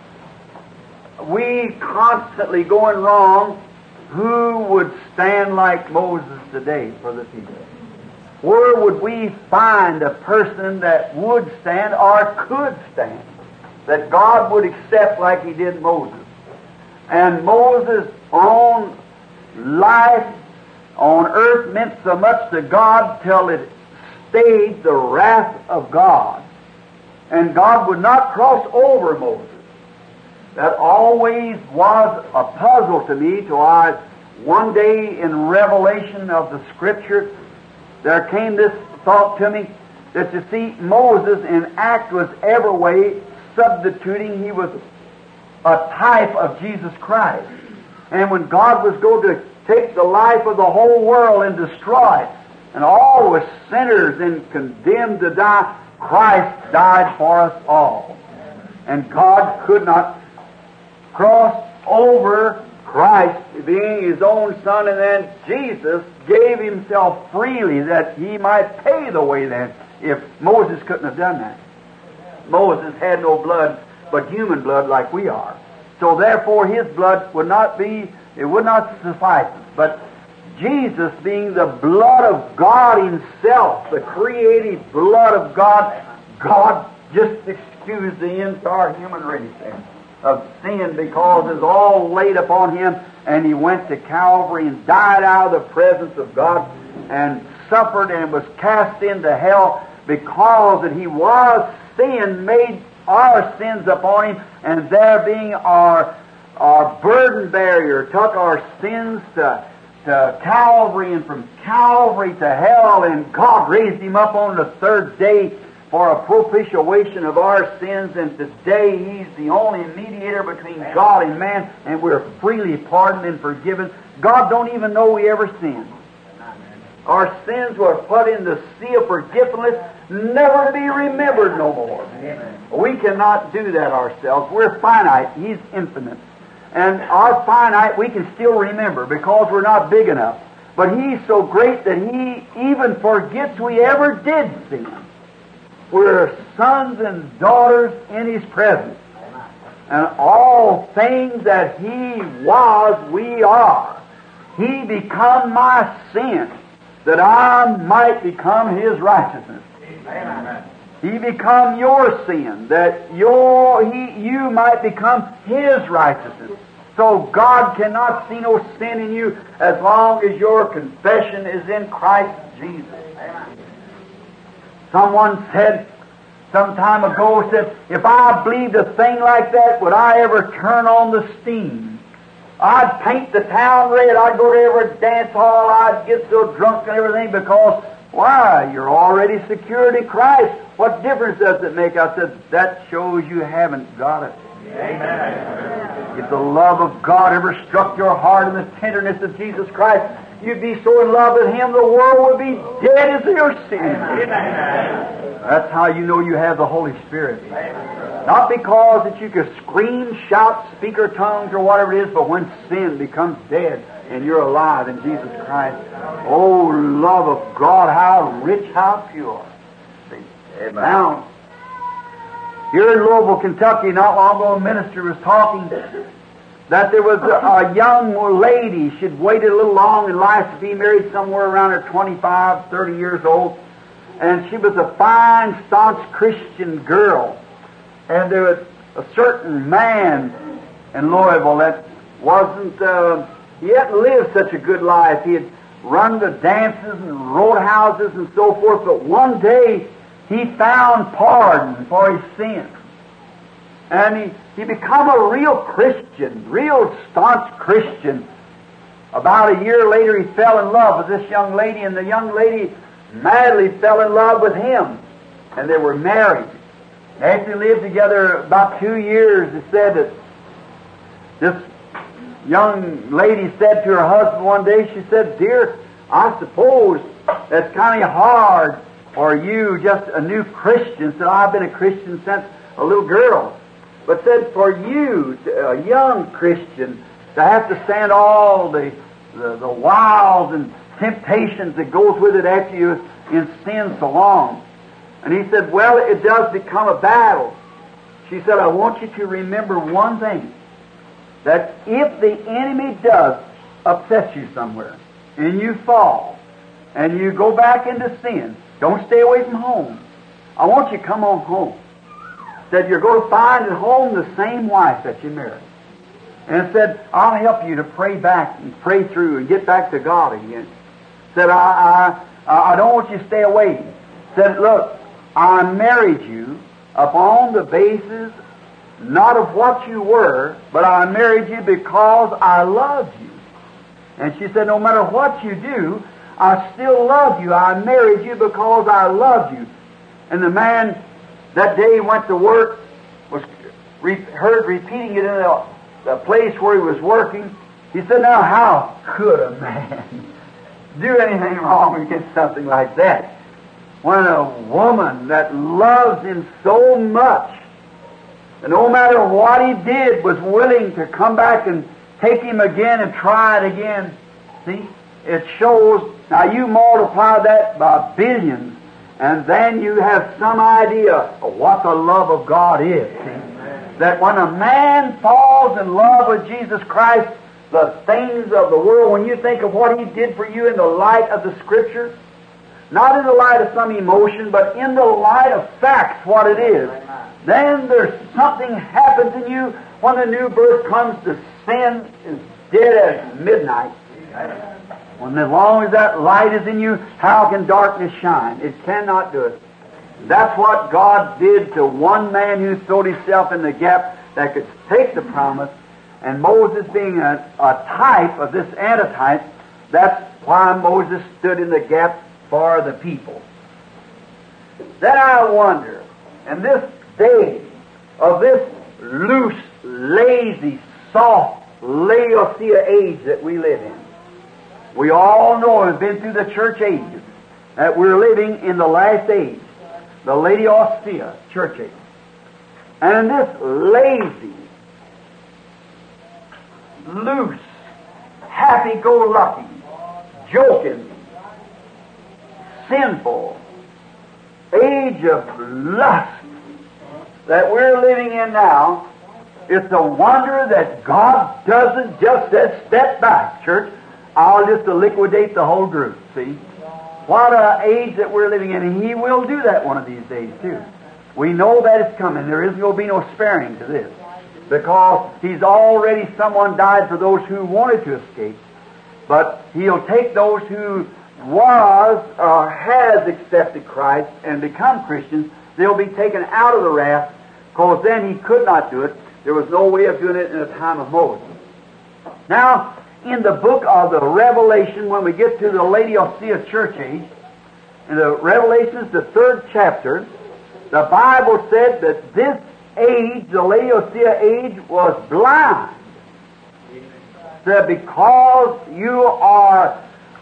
B: we constantly going wrong, who would stand like Moses today for the people? Where would we find a person that would stand or could stand, that God would accept like He did Moses? And Moses' own life on earth meant so much to God till it stayed the wrath of God. And God would not cross over Moses. That always was a puzzle to me till one day in revelation of the Scripture, there came this thought to me that you see, Moses in act was every way substituting. He was a type of Jesus Christ. And when God was going to take the life of the whole world and destroy it, and all were sinners and condemned to die, Christ died for us all. And God could not cross over Christ being His own Son, and then Jesus gave Himself freely that He might pay the way then, if Moses couldn't have done that. Moses had no blood but human blood like we are. So therefore his blood would not suffice. But Jesus, being the blood of God Himself, the creative blood of God, God just excused the entire human race of sin, because it's all laid upon Him, and He went to Calvary and died out of the presence of God and suffered and was cast into hell, because that He was sin, made our sins upon Him, and there being our burden bearer, took our sins to Calvary, and from Calvary to hell, and God raised Him up on the third day for a propitiation of our sins, and today He's the only mediator between God and man, and we're freely pardoned and forgiven. God don't even know we ever sinned. Our sins were put in the sea of forgetfulness, never to be remembered no more. We cannot do that ourselves. We're finite. He's infinite. And our finite we can still remember because we're not big enough. But He's so great that He even forgets we ever did sin. We're sons and daughters in His presence. And all things that He was, we are. He become my sin, that I might become His righteousness. Amen. He become your sin, that you might become His righteousness. So God cannot see no sin in you as long as your confession is in Christ Jesus. Amen. Someone said some time ago, if I believed a thing like that, would I ever turn on the steam? I'd paint the town red. I'd go to every dance hall. I'd get so drunk and everything because, why? You're already secured in Christ. What difference does it make? I said, that shows you haven't got it. Amen. If the love of God ever struck your heart and the tenderness of Jesus Christ, you'd be so in love with Him, the world would be dead as your sin. That's how you know you have the Holy Spirit. Not because that you could scream, shout, speak or tongues or whatever it is, but when sin becomes dead and you're alive in Jesus Christ. Oh, love of God, how rich, how pure. See? Now, here in Louisville, Kentucky, not long ago, a minister was talking that there was a young lady. She'd waited a little long in life to be married, somewhere around her 25, 30 years old. And she was a fine, staunch Christian girl. And there was a certain man in Louisville that wasn't, he hadn't lived such a good life. He had run the dances and roadhouses and so forth, but one day he found pardon for his sins. And he become a real Christian, real staunch Christian. About a year later he fell in love with this young lady, and the young lady madly fell in love with him. And they were married. After they lived together about 2 years, it said that this young lady said to her husband one day, she said, "Dear, I suppose that's kind of hard for you, just a new Christian." Said, "I've been a Christian since a little girl." But said, for you, a young Christian, to have to stand all the wiles and temptations that goes with it after you're in sin so long. And he said, well, it does become a battle. She said, I want you to remember one thing, that if the enemy does upset you somewhere, and you fall, and you go back into sin, don't stay away from home. I want you to come on home. Said, you're going to find at home the same wife that you married. And said, I'll help you to pray back and pray through and get back to God again. Said, I don't want you to stay away. Said, look, I married you upon the basis not of what you were, but I married you because I loved you. And she said, no matter what you do, I still love you. I married you because I loved you. And the man that day went to work, was heard repeating it in the place where he was working. He said, now how could a man do anything wrong against something like that? When a woman that loves him so much, and no matter what he did, was willing to come back and take him again and try it again. See? It shows, now you multiply that by billions, and then you have some idea of what the love of God is. See? That when a man falls in love with Jesus Christ, the things of the world, when you think of what He did for you in the light of the Scripture, not in the light of some emotion, but in the light of facts, what it is, then there's something happens in you when the new birth comes. The sin is dead as midnight. When as long as that light is in you, how can darkness shine? It cannot do it. That's what God did to one man who threw himself in the gap that could take the promise. And Moses being a type of this antitype, that's why Moses stood in the gap for the people. Then I wonder, in this day of this loose, lazy, soft Laodicea age that we live in, we all know, and have been through the church ages, that we're living in the last age, the Laodicea church age. And in this lazy, loose, happy-go-lucky, joking, sinful age of lust that we're living in now, it's a wonder that God doesn't just step back, church. I'll just liquidate the whole group, see? What an age that we're living in, and He will do that one of these days, too. We know that it's coming. There isn't going to be no sparing to this, because He's already, someone died for those who wanted to escape, but He'll take those who was or has accepted Christ and become Christians. They'll be taken out of the wrath, because then He could not do it. There was no way of doing it in the time of Moses. Now, in the book of the Revelation, when we get to the Laodicea church age, in the Revelations, the 3rd chapter, the Bible said that this age, the Laodicea age, was blind. Said, because you are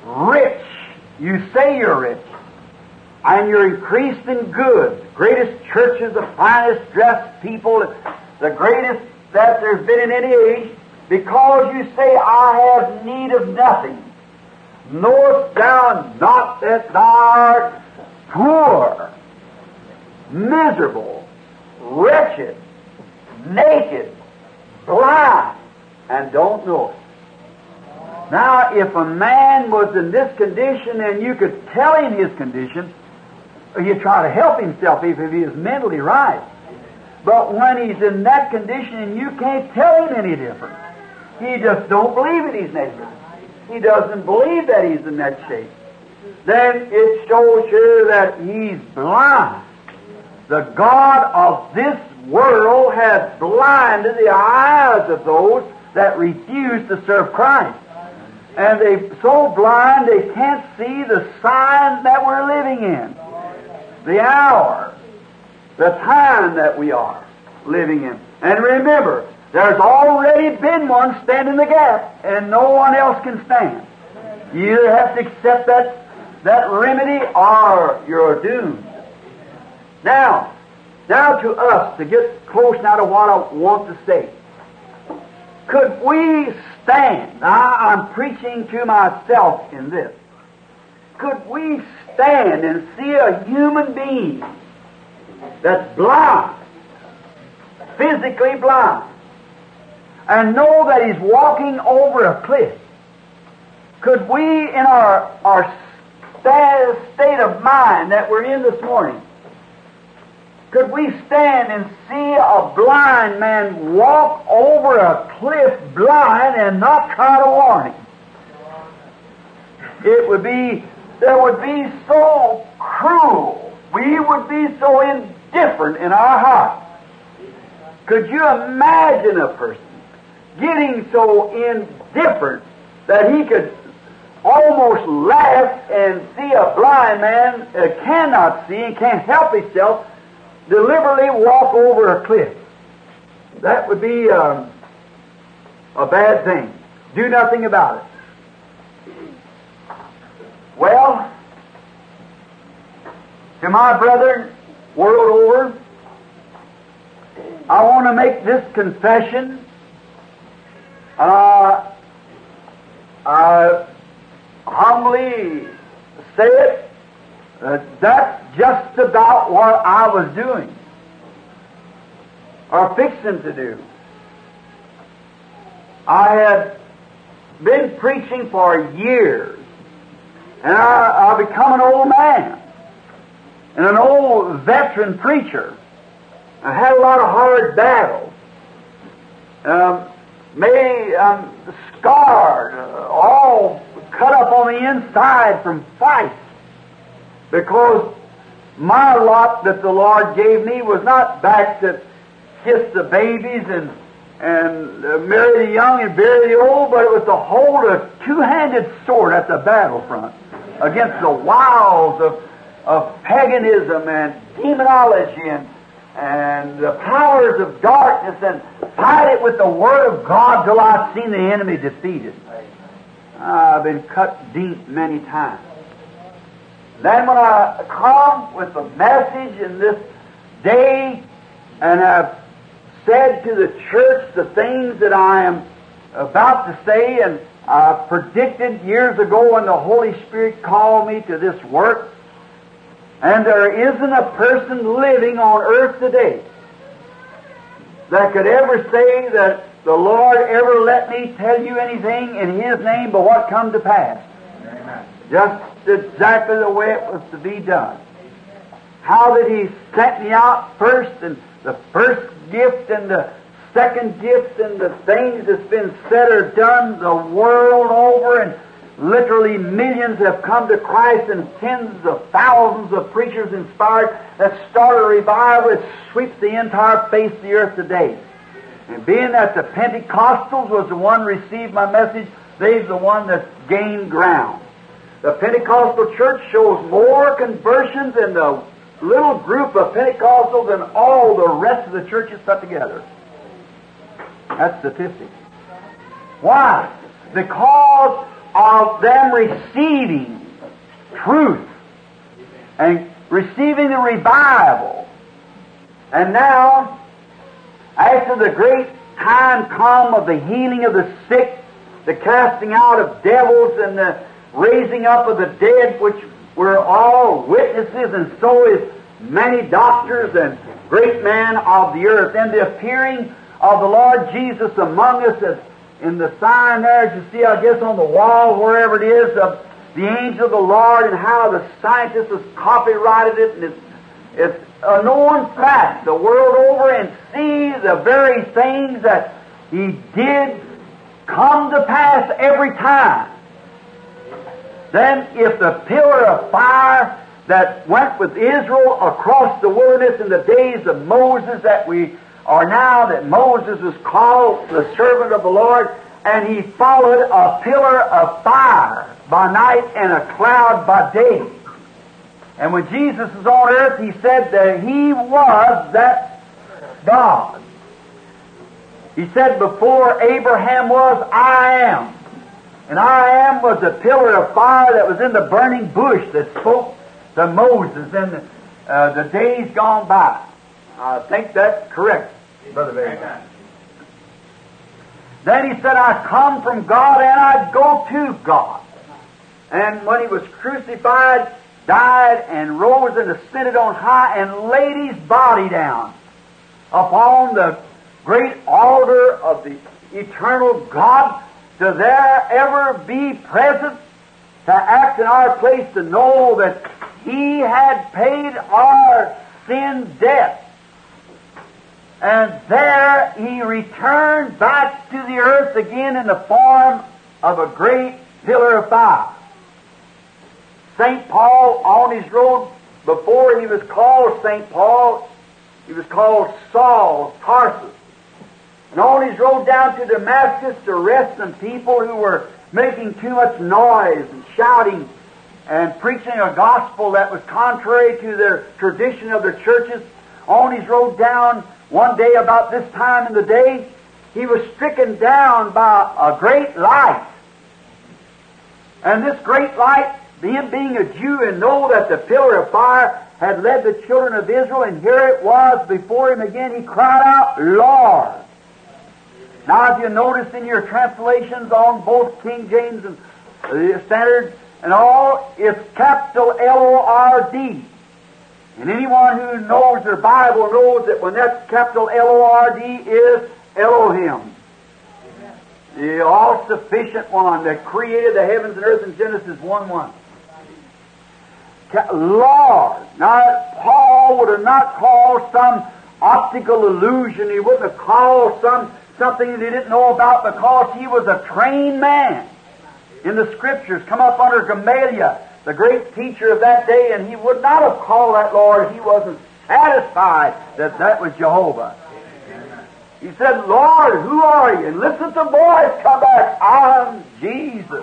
B: rich. You say you're rich. And you're increased in goods. Greatest churches, the finest dressed people, the greatest that there's been in any age, because you say, I have need of nothing. Knowest thou not that thou art poor, miserable, wretched, naked, blind, and don't know it? Now, if a man was in this condition and you could tell him his condition, he'd try to help himself if he is mentally right. But when he's in that condition and you can't tell him any different, he just don't believe in his neighbor. He doesn't believe that he's in that shape. Then it shows you that he's blind. The God of this world has blinded the eyes of those that refuse to serve Christ. And they're so blind they can't see the signs that we're living in. The hour, the time that we are living in. And remember, there's already been one stand in the gap, and no one else can stand. You either have to accept that remedy or you're doomed. Now to us, to get close now to what I want to say. Could we stand, now I'm preaching to myself in this, could we stand and see a human being that's blind, physically blind, and know that he's walking over a cliff? Could we, in our state of mind that we're in this morning, could we stand and see a blind man walk over a cliff blind and not try to warn him? That would be so cruel. We would be so indifferent in our hearts. Could you imagine a person getting so indifferent that he could almost laugh and see a blind man that cannot see and can't help himself deliberately walk over a cliff? That would be a bad thing. Do nothing about it. Well, to my brethren, world over, I want to make this confession, and I humbly say it, that's just about what I was doing, or fixing to do. I had been preaching for years, and I become an old man, and an old veteran preacher. I had a lot of hard battles. I'm scarred, all cut up on the inside from fights, because my lot that the Lord gave me was not back to kiss the babies and marry the young and bury the old, but it was to hold a two-handed sword at the battlefront against the wiles of paganism and demonology and the powers of darkness, and fight it with the Word of God till I've seen the enemy defeated. I've been cut deep many times. Then when I come with the message in this day, and I've said to the church the things that I am about to say, and I predicted years ago when the Holy Spirit called me to this work, and there isn't a person living on earth today that could ever say that the Lord ever let me tell you anything in His name but what come to pass. Amen. Just exactly the way it was to be done. How that He sent me out first, and the first gift and the second gift and the things that's been said or done the world over, and literally millions have come to Christ, and tens of thousands of preachers inspired that started a revival that sweeps the entire face of the earth today. And being that the Pentecostals was the one who received my message, they's the one that's gained ground. The Pentecostal church shows more conversions in the little group of Pentecostals than all the rest of the churches put together. That's statistics. Why? Because of them receiving truth and receiving the revival. And now, after the great time come of the healing of the sick, the casting out of devils, and the raising up of the dead, which we're all witnesses, and so is many doctors and great men of the earth, and the appearing of the Lord Jesus among us, as in the sign there, as you see, I guess, on the wall, wherever it is, of the angel of the Lord, and how the scientists has copyrighted it, and it's a known fact the world over, and see the very things that He did come to pass every time. Then if the pillar of fire that went with Israel across the wilderness in the days of Moses, that we are now, that Moses was called the servant of the Lord, and he followed a pillar of fire by night and a cloud by day. And when Jesus was on earth, He said that He was that God. He said, before Abraham was, I am. And I am was a pillar of fire that was in the burning bush that spoke to Moses in the days gone by. I think that's correct, Brother Barry. Then He said, I come from God and I go to God. And when He was crucified, died, and rose and ascended on high, and laid His body down upon the great altar of the eternal God, to there ever be present, to act in our place, to know that He had paid our sin debt. And there He returned back to the earth again in the form of a great pillar of fire. St. Paul, on his road, before he was called St. Paul, he was called Saul of Tarsus. And on his road down to Damascus to arrest some people who were making too much noise and shouting and preaching a gospel that was contrary to their tradition of their churches, on his road down one day about this time in the day, he was stricken down by a great light. And this great light, him being a Jew and know that the pillar of fire had led the children of Israel, and here it was before him again, he cried out, Lord. Now if you notice in your translations on both King James and the Standard and all, it's capital L-O-R-D. And anyone who knows their Bible knows that when that's capital L-O-R-D is Elohim. The all-sufficient one that created the heavens and earth in Genesis 1:1. Lord. Now, Paul would have not called some optical illusion. He wouldn't have called something that he didn't know about, because he was a trained man in the Scriptures, come up under Gamaliel, the great teacher of that day, and he would not have called that Lord. He wasn't satisfied that that was Jehovah. He said, Lord, who are you? And listen to the voice come back, I'm Jesus.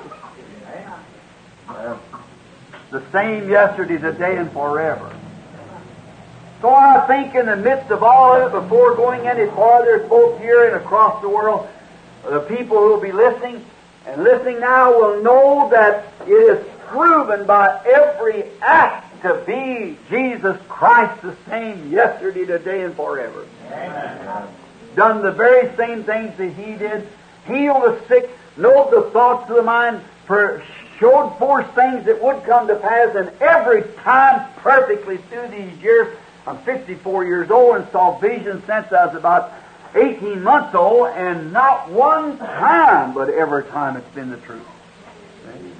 B: The same yesterday, today, and forever. So I think in the midst of all of it, before going any farther, both here and across the world, the people who will be listening and listening now will know that it is proven by every act to be Jesus Christ the same yesterday, today, and forever. Amen. Done the very same things that He did. Healed the sick, know the thoughts of the mind, showed forth things that would come to pass, and every time perfectly through these years. I'm 54 years old and saw visions since I was about 18 months old, and not one time, but every time it's been the truth. Amen.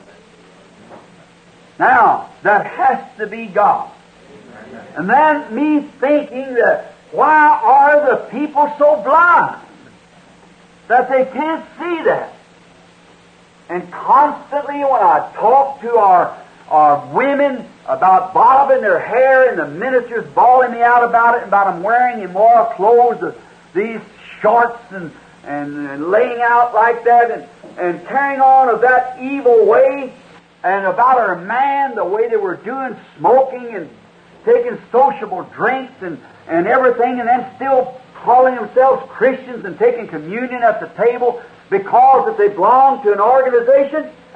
B: Now, that has to be God. And then me thinking that, why are the people so blind that they can't see that? And constantly when I talk to our women about bobbing their hair, and the ministers bawling me out about it, about them wearing immoral clothes, these shorts, and laying out like that, and carrying on of that evil way, and about our man, the way they were doing, smoking and taking sociable drinks and everything, and then still calling themselves Christians and taking communion at the table because that they belong to an organization.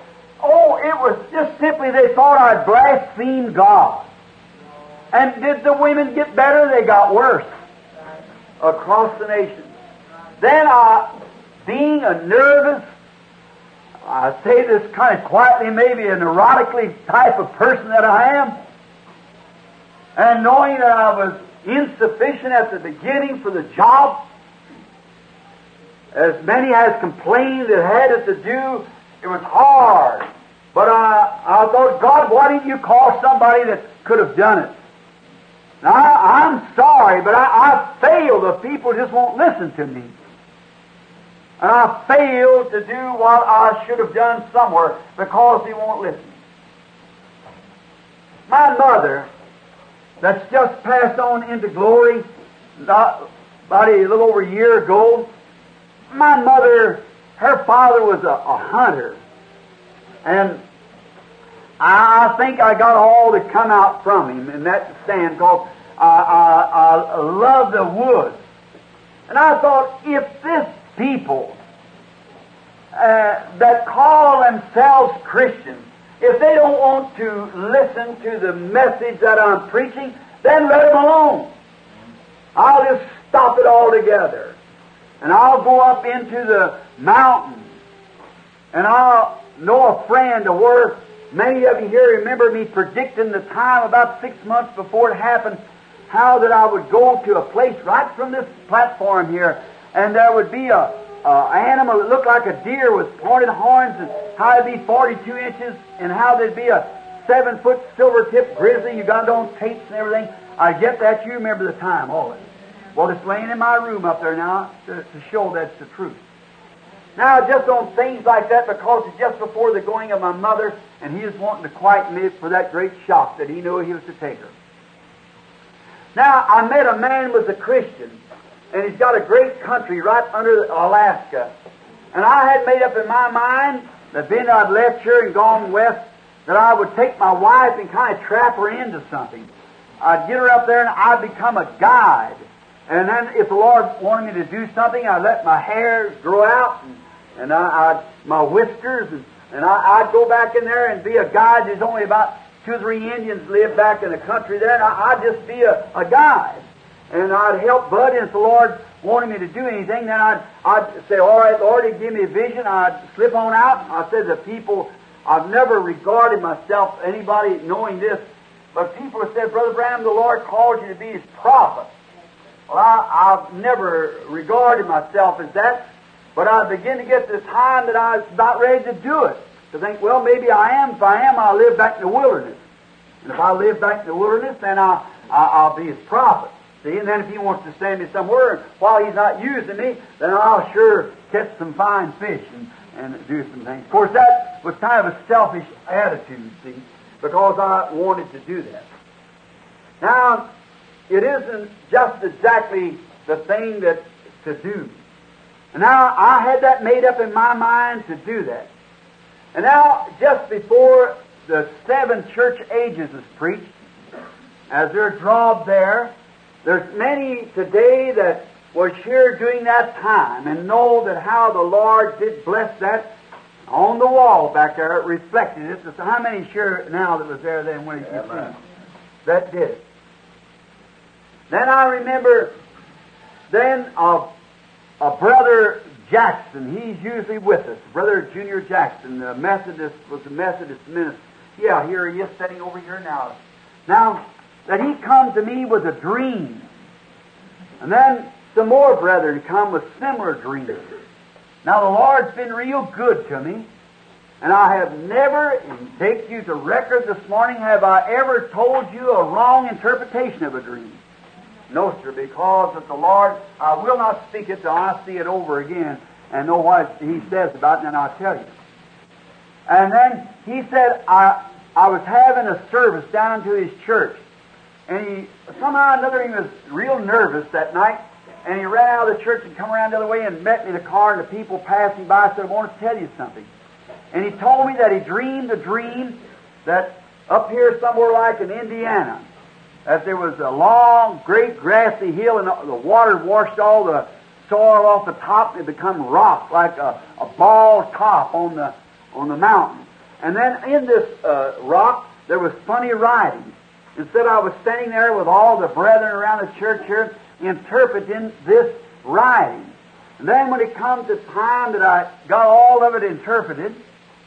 B: Oh, it was just simply they thought I'd blasphemed God. And did the women get better? They got worse across the nation. Then being a nervous, I say this kind of quietly, maybe a neurotically type of person that I am, and knowing that I was insufficient at the beginning for the job, as many has complained that had it to do, it was hard. But I thought, God, why didn't you call somebody that could have done it? Now, I'm sorry, but I failed. The people just won't listen to me. And I failed to do what I should have done somewhere because they won't listen. My mother, that's just passed on into glory, about a little over a year ago, my mother, her father was a hunter. And I think I got all that come out from him in that stand because I love the woods. And I thought, if this people that call themselves Christians, if they don't want to listen to the message that I'm preaching, then let them alone. I'll just stop it altogether. And I'll go up into the mountains. And I'll know a friend of where many of you here remember me predicting the time about 6 months before it happened, how that I would go to a place right from this platform here, and there would be a animal that looked like a deer with pointed horns, and how it'd be 42 inches, and how there'd be a 7-foot silver-tipped grizzly. You got it on tapes and everything. I get that. You remember the time, all of it. Well, it's laying in my room up there now to show that's the truth. Now, just on things like that, because it's just before the going of my mother, and he was wanting to quieten me for that great shock that he knew he was to take her. Now, I met a man who was a Christian, and he's got a great country right under Alaska. And I had made up in my mind that being I'd left here and gone west, that I would take my wife and kind of trap her into something. I'd get her up there and I'd become a guide. And then if the Lord wanted me to do something, I'd let my hair grow out and my whiskers, and I'd go back in there and be a guide. There's only about 2 or 3 Indians live back in the country there, and I'd just be a guide. And I'd help Bud, and if the Lord wanted me to do anything, then I'd say, all right, Lord, He'd give me a vision. I'd slip on out. I said, the people, I've never regarded myself, anybody knowing this, but people have said, Brother Branham, the Lord called you to be His prophet. Well, I've never regarded myself as that, but I begin to get to the time that I was about ready to do it. To think, well, maybe I am. If I am, I'll live back in the wilderness. And if I live back in the wilderness, then I'll be His prophet. See, and then if He wants to send me somewhere, while He's not using me, then I'll sure catch some fine fish and do some things. Of course, that was kind of a selfish attitude, see, because I wanted to do that. Now, it isn't just exactly the thing that to do. And now, I had that made up in my mind to do that. And now, just before the 7 church ages is preached, as they're drawed there, there's many today that was here during that time and know that how the Lord did bless that on the wall back there. It reflected it. So how many sure now that was there then when you see that did it? Then I remember then of a Brother Jackson. He's usually with us. Brother Junior Jackson, the Methodist, was a Methodist minister. Yeah, here he is sitting over here now. Now, that he come to me with a dream. And then some more brethren come with similar dreams. Now, the Lord's been real good to me. And I have never, and take you to record this morning, have I ever told you a wrong interpretation of a dream. No, sir, because of the Lord, I will not speak it till I see it over again and know what He says about it, and I'll tell you. And then he said, I was having a service down into his church, and he somehow or another he was real nervous that night, and he ran out of the church and come around the other way and met me in the car, and the people passing by said, I want to tell you something. And he told me that he dreamed a dream that up here somewhere like in Indiana, that there was a long, great grassy hill, and the water washed all the soil off the top, and it become rock like a bald top on the mountain. And then in this rock, there was funny writing. Instead, I was standing there with all the brethren around the church here interpreting this writing. And then when it comes to time that I got all of it interpreted,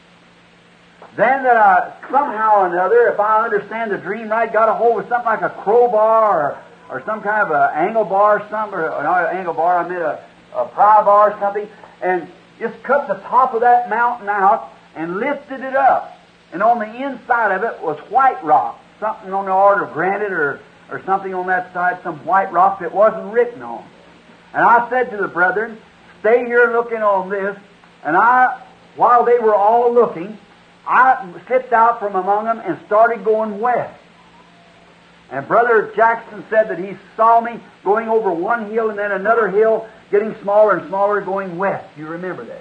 B: then that I somehow or another, if I understand the dream right, got a hold of something like a crowbar or some kind of an angle bar or something, or not an angle bar, I meant a pry bar or something, and just cut the top of that mountain out and lifted it up. And on the inside of it was white rock, something on the order of granite or something on that side, some white rock that wasn't written on. And I said to the brethren, stay here looking on this. And while they were all looking, I slipped out from among them and started going west. And Brother Jackson said that he saw me going over one hill and then another hill, getting smaller and smaller, going west. You remember that?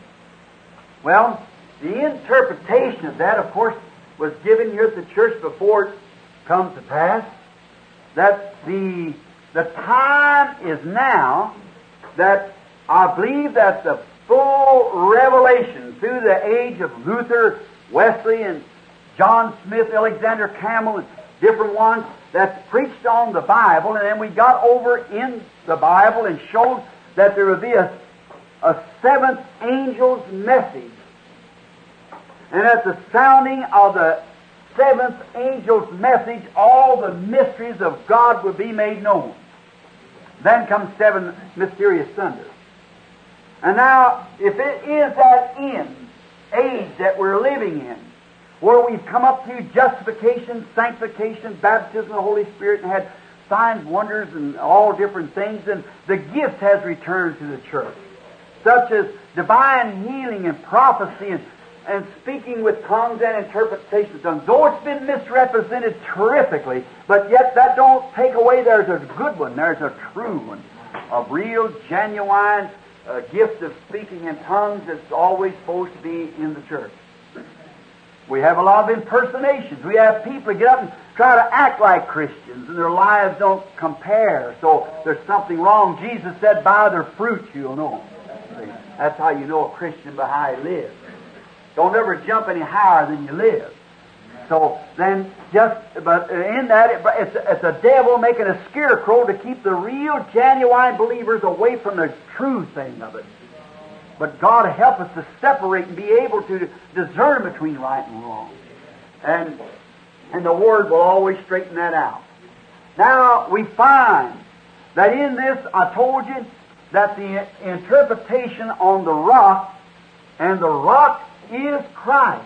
B: Well, the interpretation of that, of course, was given here at the church before it comes to pass, that the time is now that I believe that the full revelation through the age of Luther, Wesley, and John Smith, Alexander Campbell, and different ones that's preached on the Bible, and then we got over in the Bible and showed that there would be a seventh angel's message. And at the sounding of the seventh angel's message, all the mysteries of God would be made known. Then comes seven mysterious thunders. And now, if it is that end age that we're living in, where we've come up to justification, sanctification, baptism of the Holy Spirit, and had signs, wonders, and all different things, and the gift has returned to the church, such as divine healing and prophecy and speaking with tongues and interpretation of tongues. Though it's been misrepresented terrifically, but yet that don't take away there's a good one, there's a true one, a real, genuine gift of speaking in tongues that's always supposed to be in the church. We have a lot of impersonations. We have people get up and try to act like Christians, and their lives don't compare, so there's something wrong. Jesus said, by their fruits you'll know them. That's how you know a Christian, by how he lives. Don't ever jump any higher than you live. So then, but in that, it's a devil making a scarecrow to keep the real, genuine believers away from the true thing of it. But God help us to separate and be able to discern between right and wrong. And the Word will always straighten that out. Now, we find that in this, I told you, that the interpretation on the rock, and the rock is Christ.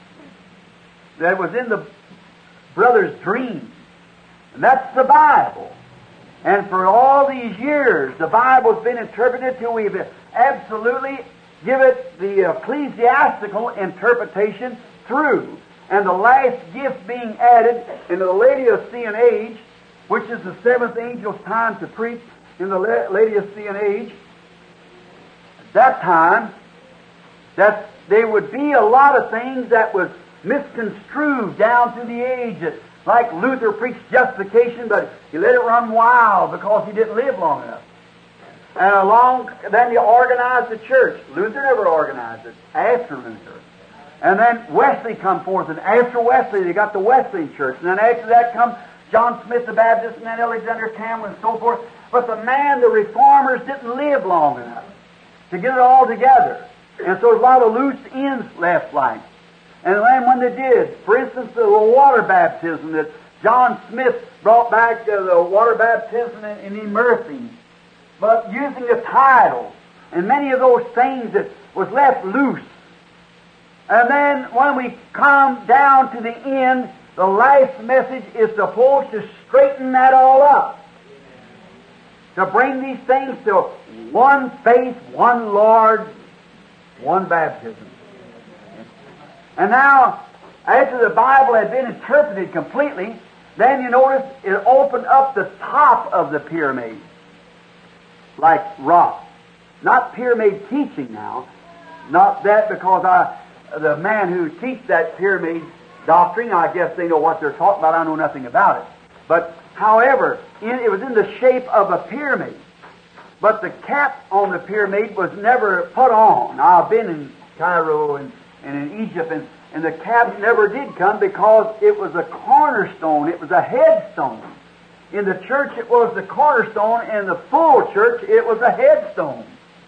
B: That was in the brother's dream. And that's the Bible. And for all these years, the Bible's been interpreted till we've absolutely give it the ecclesiastical interpretation through. And the last gift being added in the Laodicean age, which is the seventh angel's time to preach in the Laodicean age, at that time, that there would be a lot of things that was misconstrued down through the age. Like Luther preached justification, but he let it run wild because he didn't live long enough. And then he organized the church. Luther never organized it, after Luther. And then Wesley come forth, and after Wesley they got the Wesleyan church. And then after that comes John Smith the Baptist, and then Alexander Campbell, and so forth. But the reformers didn't live long enough to get it all together. And so there's a lot of loose ends left like. And then when they did, for instance, the water baptism that John Smith brought back, the water baptism in immersing, but using the titles and many of those things that was left loose. And then when we come down to the end, the last message is supposed to straighten that all up. To bring these things to one faith, one Lord, one baptism. And now, after the Bible had been interpreted completely, then you notice it opened up the top of the pyramid, like rock. Not pyramid teaching now. Not that, because the man who teaches that pyramid doctrine, I guess they know what they're talking about. I know nothing about it. But, however, it was in the shape of a pyramid. But the cap on the pyramid was never put on. Now, I've been in Cairo and in Egypt, and And the cabinet never did come because it was a cornerstone. It was a headstone. In the church it was the cornerstone. In the full church it was a headstone.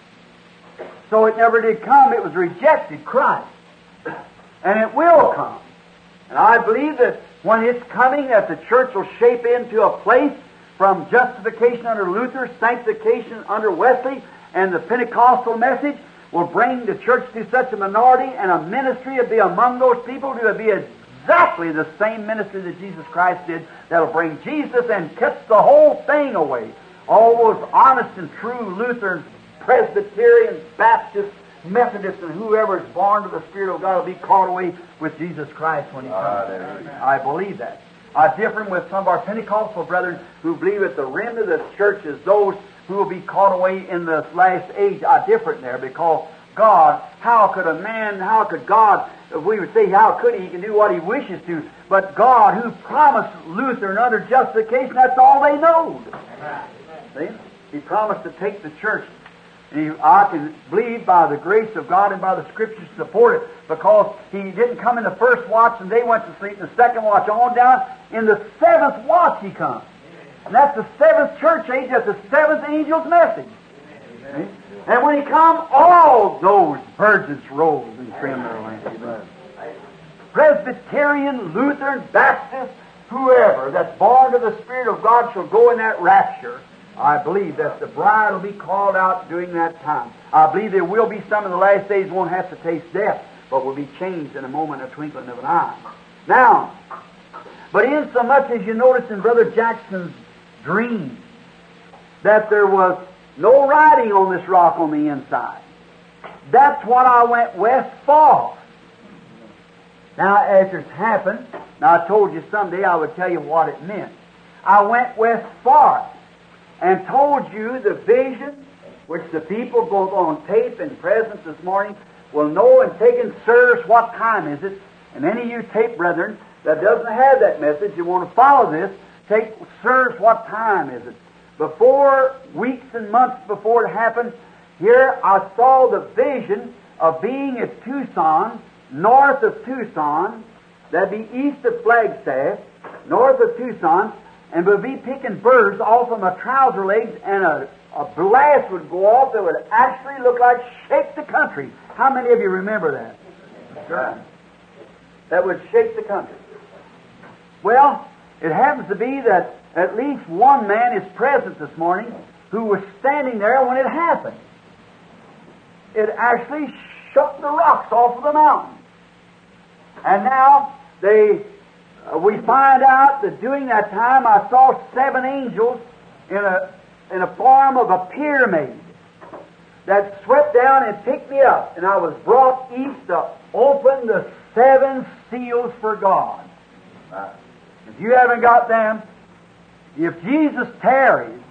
B: So it never did come. It was rejected, Christ. And it will come. And I believe that when it's coming, that the church will shape into a place from justification under Luther, sanctification under Wesley, and the Pentecostal message will bring the church to such a minority, and a ministry will be among those people to be exactly the same ministry that Jesus Christ did, that'll bring Jesus and catch the whole thing away. All those honest and true Lutherans, Presbyterians, Baptists, Methodists, and whoever is born to the Spirit of God will be caught away with Jesus Christ when He comes. I believe that. I differ with some of our Pentecostal brethren who believe that the remnant of the church is those who will be caught away in this last age. I differ there because God, how could God, if we would say how could He can do what He wishes to, but God who promised Luther and other justification, that's all they know. See? He promised to take the church. I can believe by the grace of God and by the Scriptures support it, because He didn't come in the first watch and they went to sleep. In the second watch on down, in the seventh watch He comes. And that's the seventh church age. That's the seventh angel's message. Amen. And when He comes, all those virgins rose and trimmed their lamps. Presbyterian, Lutheran, Baptist, whoever that's born to the Spirit of God shall go in that rapture. I believe that the bride will be called out during that time. I believe there will be some in the last days who won't have to taste death, but will be changed in a moment, a twinkling of an eye. Now, but insomuch as you notice in Brother Jackson's dream that there was no writing on this rock on the inside, that's what I went west for. Now, as it's happened, now I told you someday I would tell you what it meant. I went west for it and told you the vision which the people both on tape and present this morning will know, and taken, sirs, what time is it? And any of you tape brethren that doesn't have that message, you want to follow this, take, sirs, what time is it? Before, weeks and months before it happened, here I saw the vision of being at Tucson, north of Tucson, that'd be east of Flagstaff, north of Tucson, and would be picking birds off of my trouser legs, and a blast would go off that would actually look like shake the country. How many of you remember that? Sure. That would shake the country. Well, it happens to be that at least one man is present this morning who was standing there when it happened. It actually shook the rocks off of the mountain. And now we find out that during that time I saw 7 angels in a form of a pyramid that swept down and picked me up, and I was brought east to open the 7 seals for God. If you haven't got them, if Jesus tarries,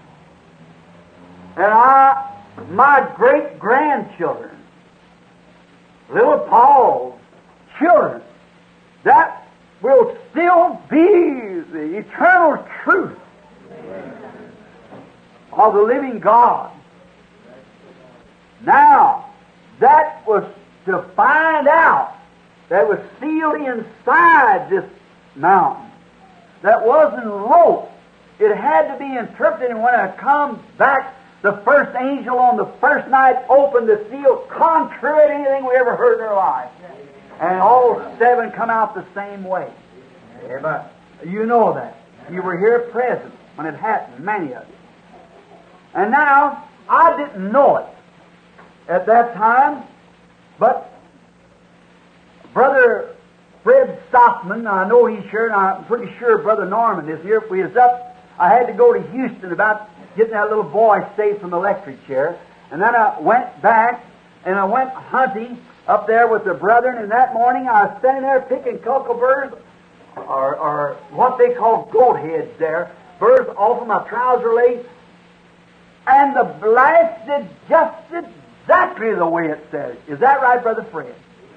B: and my great-grandchildren, little Paul's children, that will still be the eternal truth of the living God. Now, that was to find out that was sealed inside this mountain. That wasn't wrote. It had to be interpreted, and when I come back, the first angel on the first night opened the seal contrary to anything we ever heard in our life. And all 7 come out the same way. Amen. You know that. You were here present when it happened, many of you. And now, I didn't know it at that time, but Brother Fred Stockman, I know he's here, and I'm pretty sure Brother Norman is here. If we was up, I had to go to Houston about getting that little boy saved from the electric chair. And then I went back, and I went hunting up there with the brethren, and that morning I was standing there picking cockleburs, or what they call goat heads there, birds off of my trouser legs, and the blast did just exactly the way it said. Is that right, Brother Fred?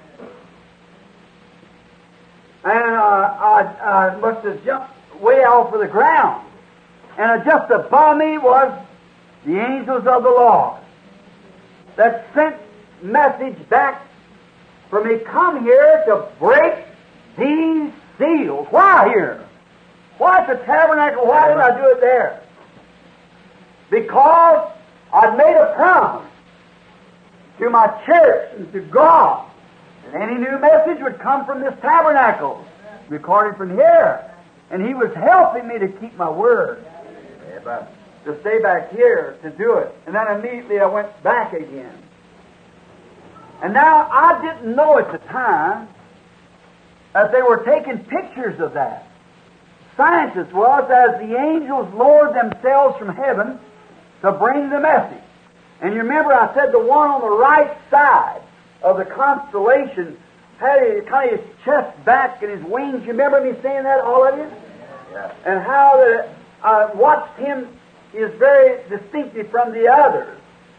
B: And I must have jumped way off of the ground. And just above me was the angels of the Lord that sent message back for me come here to break these seals. Why here? Why at the tabernacle? Why did I do it there? Because I'd made a promise to my church and to God that any new message would come from this tabernacle, recorded from here. And He was helping me to keep my word, to stay back here to do it. And then immediately I went back again. And now I didn't know at the time that they were taking pictures of that. Scientists was as the angels lowered themselves from heaven to bring the message. And you remember I said the one on the right side of the constellation had kind of his chest back and his wings. You remember me saying that, all of you?
A: Yeah.
B: And how I watched him, he is very distinctive from the others.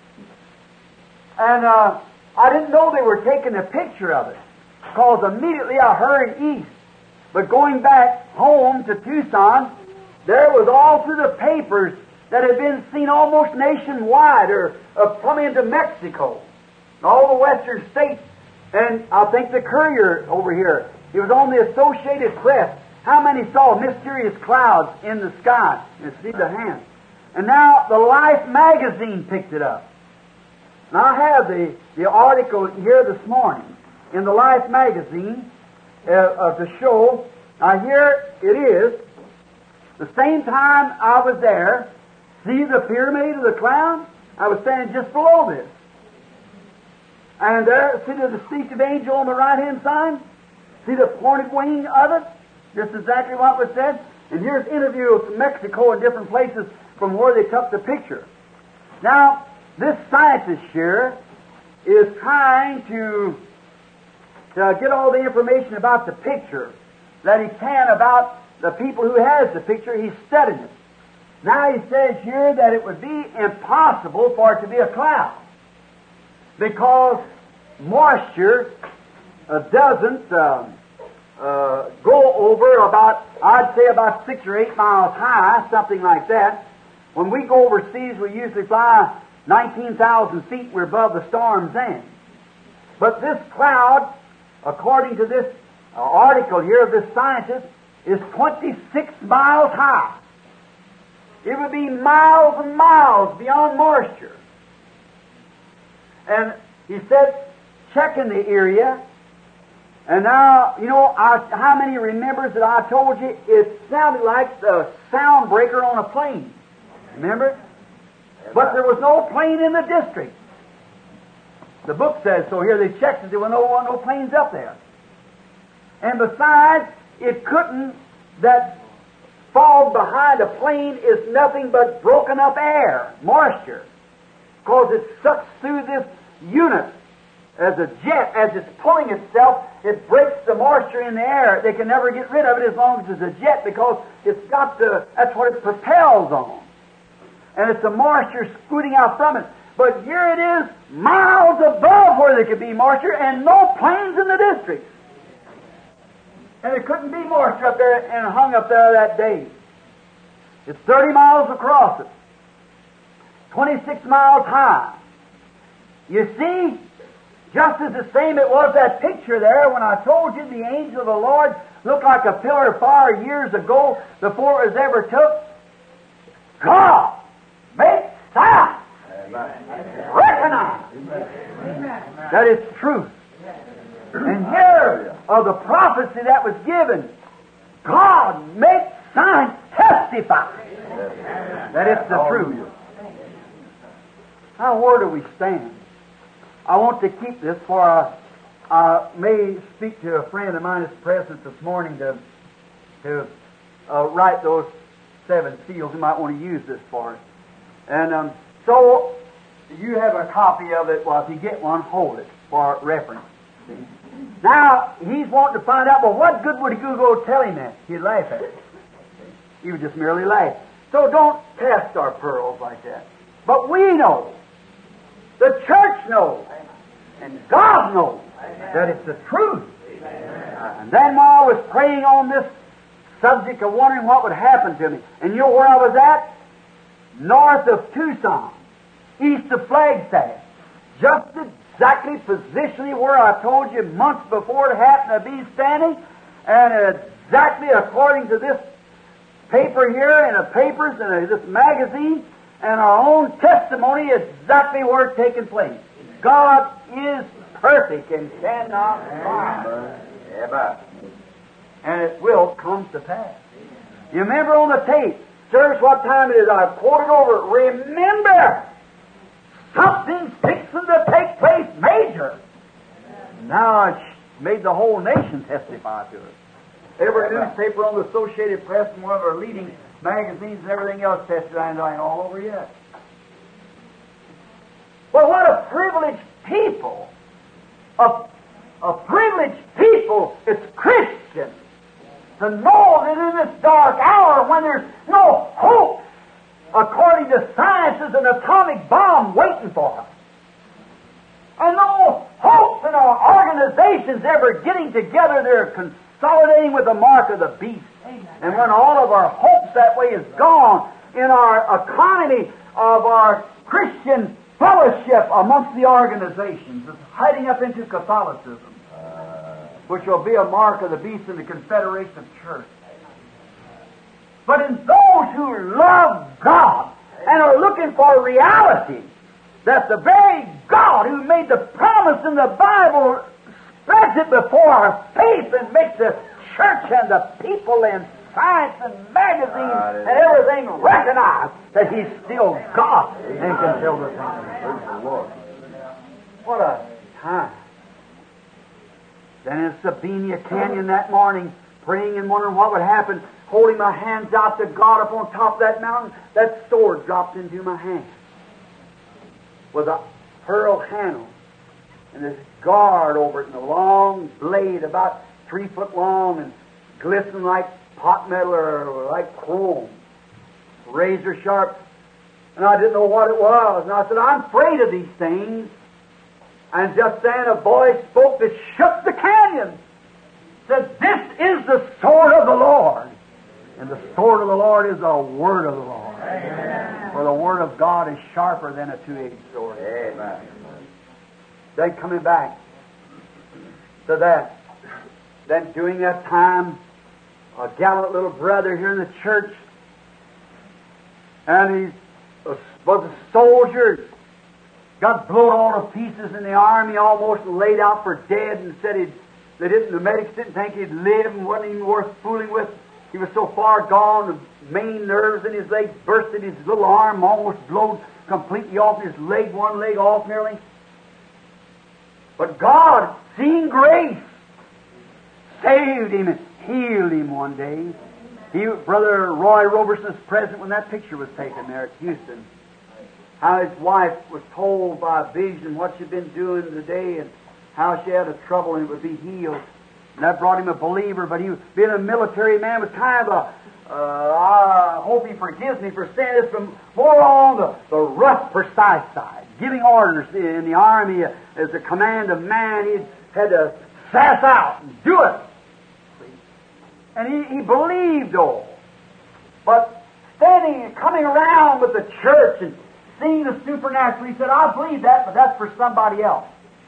B: And I didn't know they were taking a picture of it, because immediately I hurried east. But going back home to Tucson, there was all through the papers that had been seen almost nationwide, or from into Mexico, all the western states. And I think the Courier over here, it was on the Associated Press. How many saw mysterious clouds in the sky? You see the hand. And now the Life magazine picked it up. Now I have the article here this morning in the Life magazine of the show. Now here it is. The same time I was there, see the pyramid of the cloud? I was standing just below this. And there, see the distinctive angel on the right-hand side? See the pointed wing of it? Just exactly what was said. And here's interviews from Mexico and different places from where they took the picture. Now, this scientist here is trying to get all the information about the picture that he can about the people who has the picture. He's studying it. Now he says here that it would be impossible for it to be a cloud, because moisture doesn't go over about, I'd say about 6 or 8 miles high, something like that. When we go overseas, we usually fly 19,000 feet. We're above the storm's end. But this cloud, according to this article here of this scientist, is 26 miles high. It would be miles and miles beyond moisture. And he said, checking the area, and now, you know, how many remembers that I told you it sounded like the sound breaker on a plane? Remember? But there was no plane in the district. The book says so here. They checked it. There were no planes up there. And besides, it couldn't, that fog behind a plane is nothing but broken up air, moisture, because it sucks through this unit as a jet. As it's pulling itself, it breaks the moisture in the air. They can never get rid of it as long as it's a jet, because it's got that's what it propels on. And it's the moisture scooting out from it. But here it is, miles above where there could be moisture, and no planes in the district. And there couldn't be moisture up there and hung up there that day. It's 30 miles across it, 26 miles high. You see, just as the same it was that picture there when I told you the angel of the Lord looked like a pillar of fire years ago before it was ever took. God makes sound. Recognize that it's truth. And here of the prophecy that was given, God makes signs testify that it's the truth. Now, where do we stand? I want to keep this, for I may speak to a friend of mine that's present this morning to write those 7 seals. You might want to use this for it. And so you have a copy of it. Well, if you get one, hold it for reference. See? Now, he's wanting to find out, well, what good would he go tell him that? He'd laugh at it. He would just merely laugh. So don't test our pearls like that. But we know, the church knows, and God knows that it's the truth. And then while I was praying on this subject of wondering what would happen to me, and you know where I was at? North of Tucson, east of Flagstaff, just exactly positionally where I told you months before it happened to be standing, and exactly according to this paper here and the papers and this magazine and our own testimony, exactly where it's taking place. God is perfect and cannot lie.
A: Amen.
B: And it will come to pass. You remember on the tape, sirs, what time it is? I quoted over it. Remember, something's fixing to take place major. Now it's made the whole nation testify to it. Every newspaper on the Associated Press and one of our leading magazines and everything else testifying all over yet. Well, what a privileged people. A privileged people, it's Christians, to know that in this dark hour when there's no hope, according to science, there's an atomic bomb waiting for us. And no hopes in our organizations ever getting together, they're consolidating with the mark of the beast. And when all of our hopes that way is gone, in our economy of our Christian fellowship amongst the organizations, it's hiding up into Catholicism, which will be a mark of the beast in the Confederation of Church. But in those who love God and are looking for reality, that the very God who made the promise in the Bible spreads it before our face and makes the church and the people and science and magazines and everything recognize that He's still God and can tell the things. What a time. Then in Sabina Canyon that morning, praying and wondering what would happen, holding my hands out to God up on top of that mountain, that sword dropped into my hand with a pearl handle and this guard over it and a long blade about 3 foot long and glistening like pot metal or like chrome, razor sharp. And I didn't know what it was. And I said, I'm afraid of these things. And just then a voice spoke that shook the canyon. Said, this is the sword of the Lord. And the sword of the Lord is the word of the Lord. Amen. For the word of God is sharper than a two-edged sword.
A: Amen.
B: Then coming back to that, then during that time, a gallant little brother here in the church, and he was a soldier, got blown all to pieces in the army, almost laid out for dead, and said the medics didn't think he'd live and wasn't even worth fooling with. He was so far gone, the main nerves in his legs bursted, his little arm almost blown completely off, his leg, one leg off nearly. But God, seeing grace, saved him and healed him one day. Brother Roy Roberson was present when that picture was taken there at Houston. How his wife was told by a vision what she'd been doing today and how she had a trouble and it would be healed. And that brought him a believer, but he, being a military man, was kind of I hope he forgives me for saying this, from more on the rough, precise side. Giving orders in the army as a command of man, he had to sass out and do it. And he believed all. But standing and coming around with the church and seeing the supernatural, he said, I believe that, but that's for somebody else.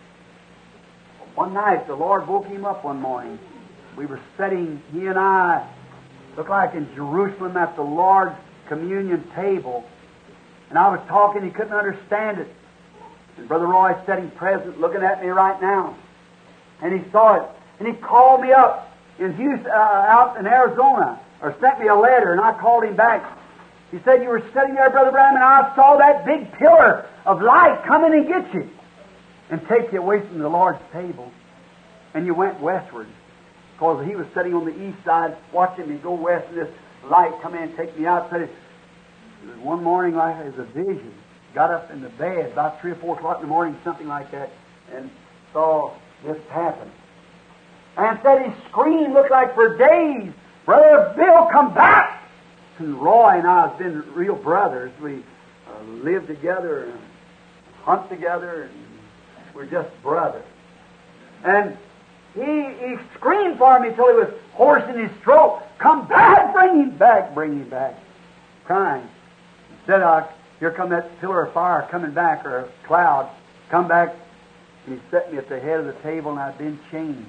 B: One night, the Lord woke him up one morning. We were sitting, he and I, looked like in Jerusalem at the Lord's communion table. And I was talking, he couldn't understand it. And Brother Roy sitting present, looking at me right now. And he saw it. And he called me up in Houston, out in Arizona, or sent me a letter, and I called him back. He said, you were sitting there, Brother Branham, and I saw that big pillar of light come in and get you and take you away from the Lord's table. And you went westward. Because he was sitting on the east side, watching me go west, and this light come in and take me out. Said, one morning, like it was a vision. Got up in the bed about 3 or 4 o'clock in the morning, something like that, and saw this happen. And said his scream looked like for days, Brother Bill, come back! And Roy and I have been real brothers. We live together and hunt together, and we're just brothers. And he screamed for me till he was hoarse in his throat. Come back, bring him back, bring him back. Crying. Said, here come that pillar of fire coming back, or a cloud. Come back. And he set me at the head of the table, and I'd been changed.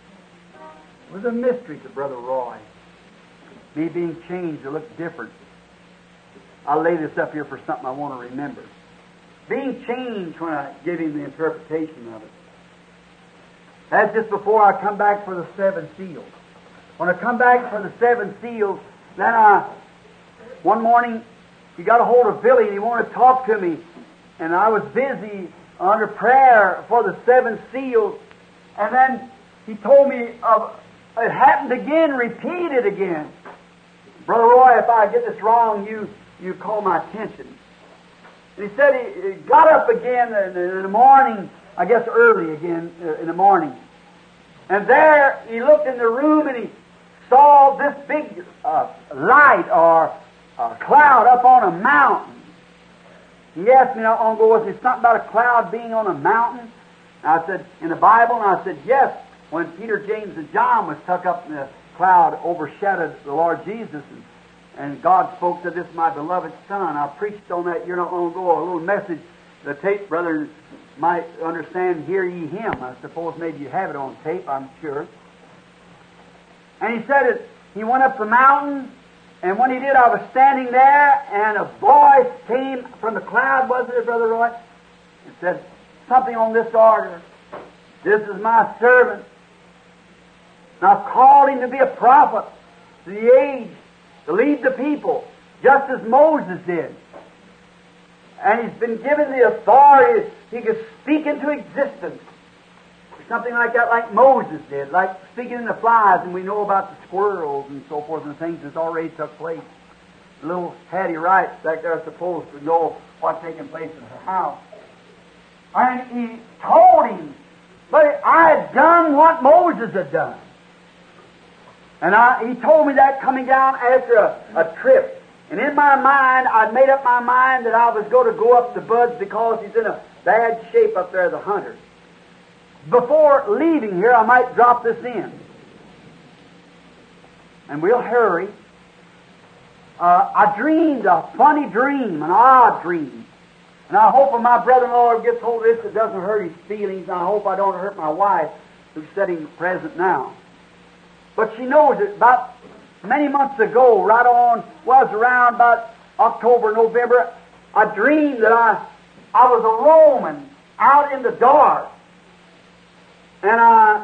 B: It was a mystery to Brother Roy. Me being changed to look different. I'll lay this up here for something I want to remember. Being changed when I give him the interpretation of it. That's just before I come back for the 7 seals. When I come back for the 7 seals, then one morning, he got a hold of Billy and he wanted to talk to me. And I was busy under prayer for the 7 seals. And then he told me of it happened again, repeated again. Brother Roy, if I get this wrong, you call my attention. And he said he got up again in the morning, I guess early again in the morning. And there he looked in the room and he saw this big light or cloud up on a mountain. He asked me not long ago, was there something about a cloud being on a mountain? And I said, in the Bible? And I said, yes. When Peter, James, and John was tucked up in the cloud, overshadowed the Lord Jesus, and God spoke to this, my beloved Son. I preached on that not long ago, a little message the tape brothers might understand, hear ye him. I suppose maybe you have it on tape, I'm sure. And he said it, he went up the mountain, and when he did, I was standing there, and a voice came from the cloud, wasn't it, Brother Roy? It said something on this order. This is my servant. And I've called him to be a prophet to the age, to lead the people, just as Moses did. And he's been given the authority, he could speak into existence. Something like that, like Moses did, like speaking in the flies, and we know about the squirrels and so forth and things that's already took place. Little Hattie Wright back there supposed to know what's taking place in her house. And he told him, but I had done what Moses had done. And he told me that coming down after a trip. And in my mind, I'd made up my mind that I was going to go up to Bud's because he's in a bad shape up there, the hunter. Before leaving here, I might drop this in. And we'll hurry. I dreamed a funny dream, an odd dream. And I hope when my brother-in-law gets hold of this, it doesn't hurt his feelings. And I hope I don't hurt my wife, who's sitting present now. But she knows it. About many months ago, right on, was around about October, November, I dreamed that I was a Roman out in the dark. And I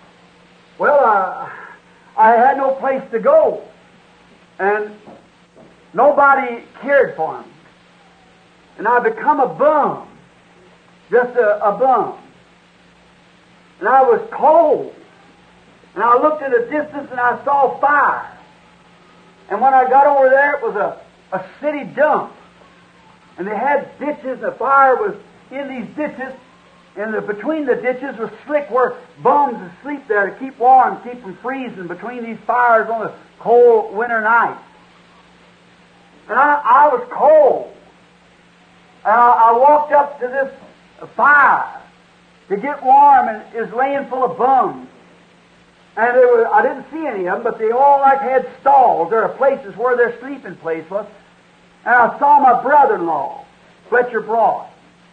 B: had no place to go. And nobody cared for me. And I become a bum. Just a bum. And I was cold. And I looked at a distance and I saw fire. And when I got over there, it was a city dump. And they had ditches, and the fire was in these ditches. And between the ditches was slick where bums would sleep there to keep warm, keep from freezing between these fires on a cold winter night. And I was cold. And I walked up to this fire to get warm, and it was laying full of bums. And I didn't see any of them, but they all like had stalls. There are places where their sleeping place was. And I saw my brother-in-law, Fletcher Broad.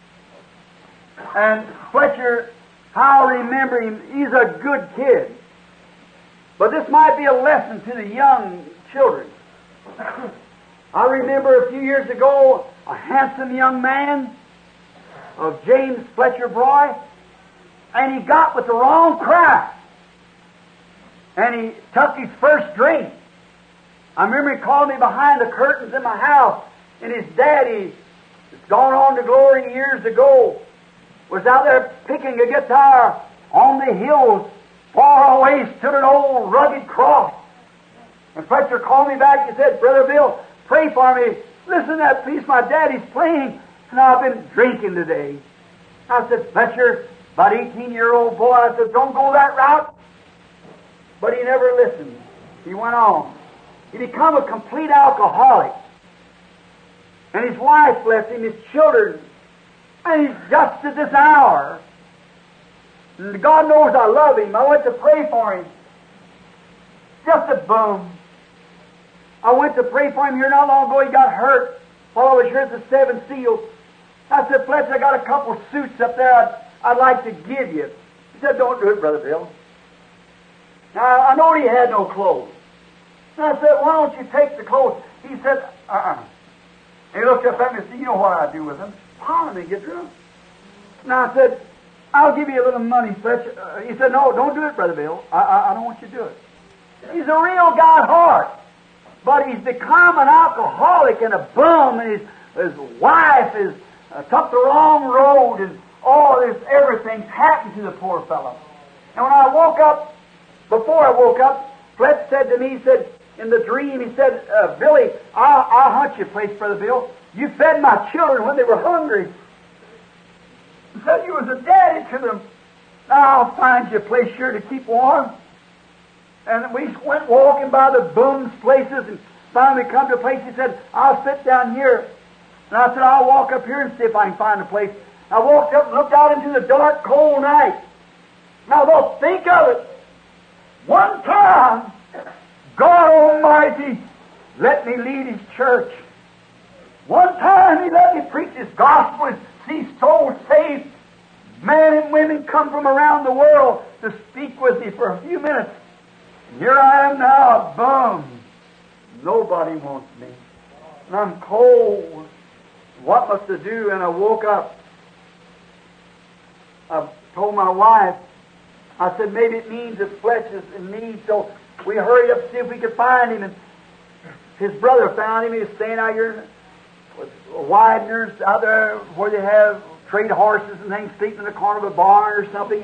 B: And Fletcher, how I remember him, he's a good kid. But this might be a lesson to the young children. I remember a few years ago, a handsome young man of James Fletcher Broad, and he got with the wrong crowd. And he took his first drink. I remember he called me behind the curtains in my house, and his daddy, that's gone on to glory years ago, was out there picking a guitar. On the hills, far away, stood an old rugged cross. And Fletcher called me back and said, Brother Bill, pray for me. Listen to that piece my daddy's playing, and I've been drinking today. I said, Fletcher, about 18-year-old boy, I said, don't go that route. But he never listened. He went on. He became a complete alcoholic. And his wife left him, his children. And he's just to this hour. And God knows I love him. I went to pray for him. Just a bum. I went to pray for him here not long ago. He got hurt while I was here at the 7 Seals. I said, Fletcher, I got a couple suits up there. I'd like to give you. He said, don't do it, Brother Bill. Now, I know he had no clothes. And I said, why don't you take the clothes? He said, And he looked up at me and said, you know what I do with them? Pawn them and get drunk. Now I said, I'll give you a little money, Fletch. He said, no, don't do it, Brother Bill. I don't want you to do it. He's a real God heart. But he's become an alcoholic and a bum, and his wife is took the wrong road, and everything's happened to the poor fellow. And when I woke up, before I woke up, Fletch said to me, he said, in the dream, he said, Billy, I'll hunt you a place, Brother Bill. You fed my children when they were hungry. He said you was a daddy to them. Now I'll find you a place sure to keep warm. And we went walking by the bums' places, and finally come to a place. He said, I'll sit down here. And I said, I'll walk up here and see if I can find a place. I walked up and looked out into the dark, cold night. Now, though, think of it. One time, God Almighty let me lead His church. One time He let me preach His gospel and see souls saved. Men and women come from around the world to speak with me for a few minutes. And here I am now, a bum. Nobody wants me. And I'm cold. What must I do? And I woke up. I told my wife, I said, maybe it means that Fletch is in need. So we hurried up to see if we could find him. And his brother found him. He was staying out here with Widener's out there where they have trade horses and things, sleeping in the corner of a barn or something.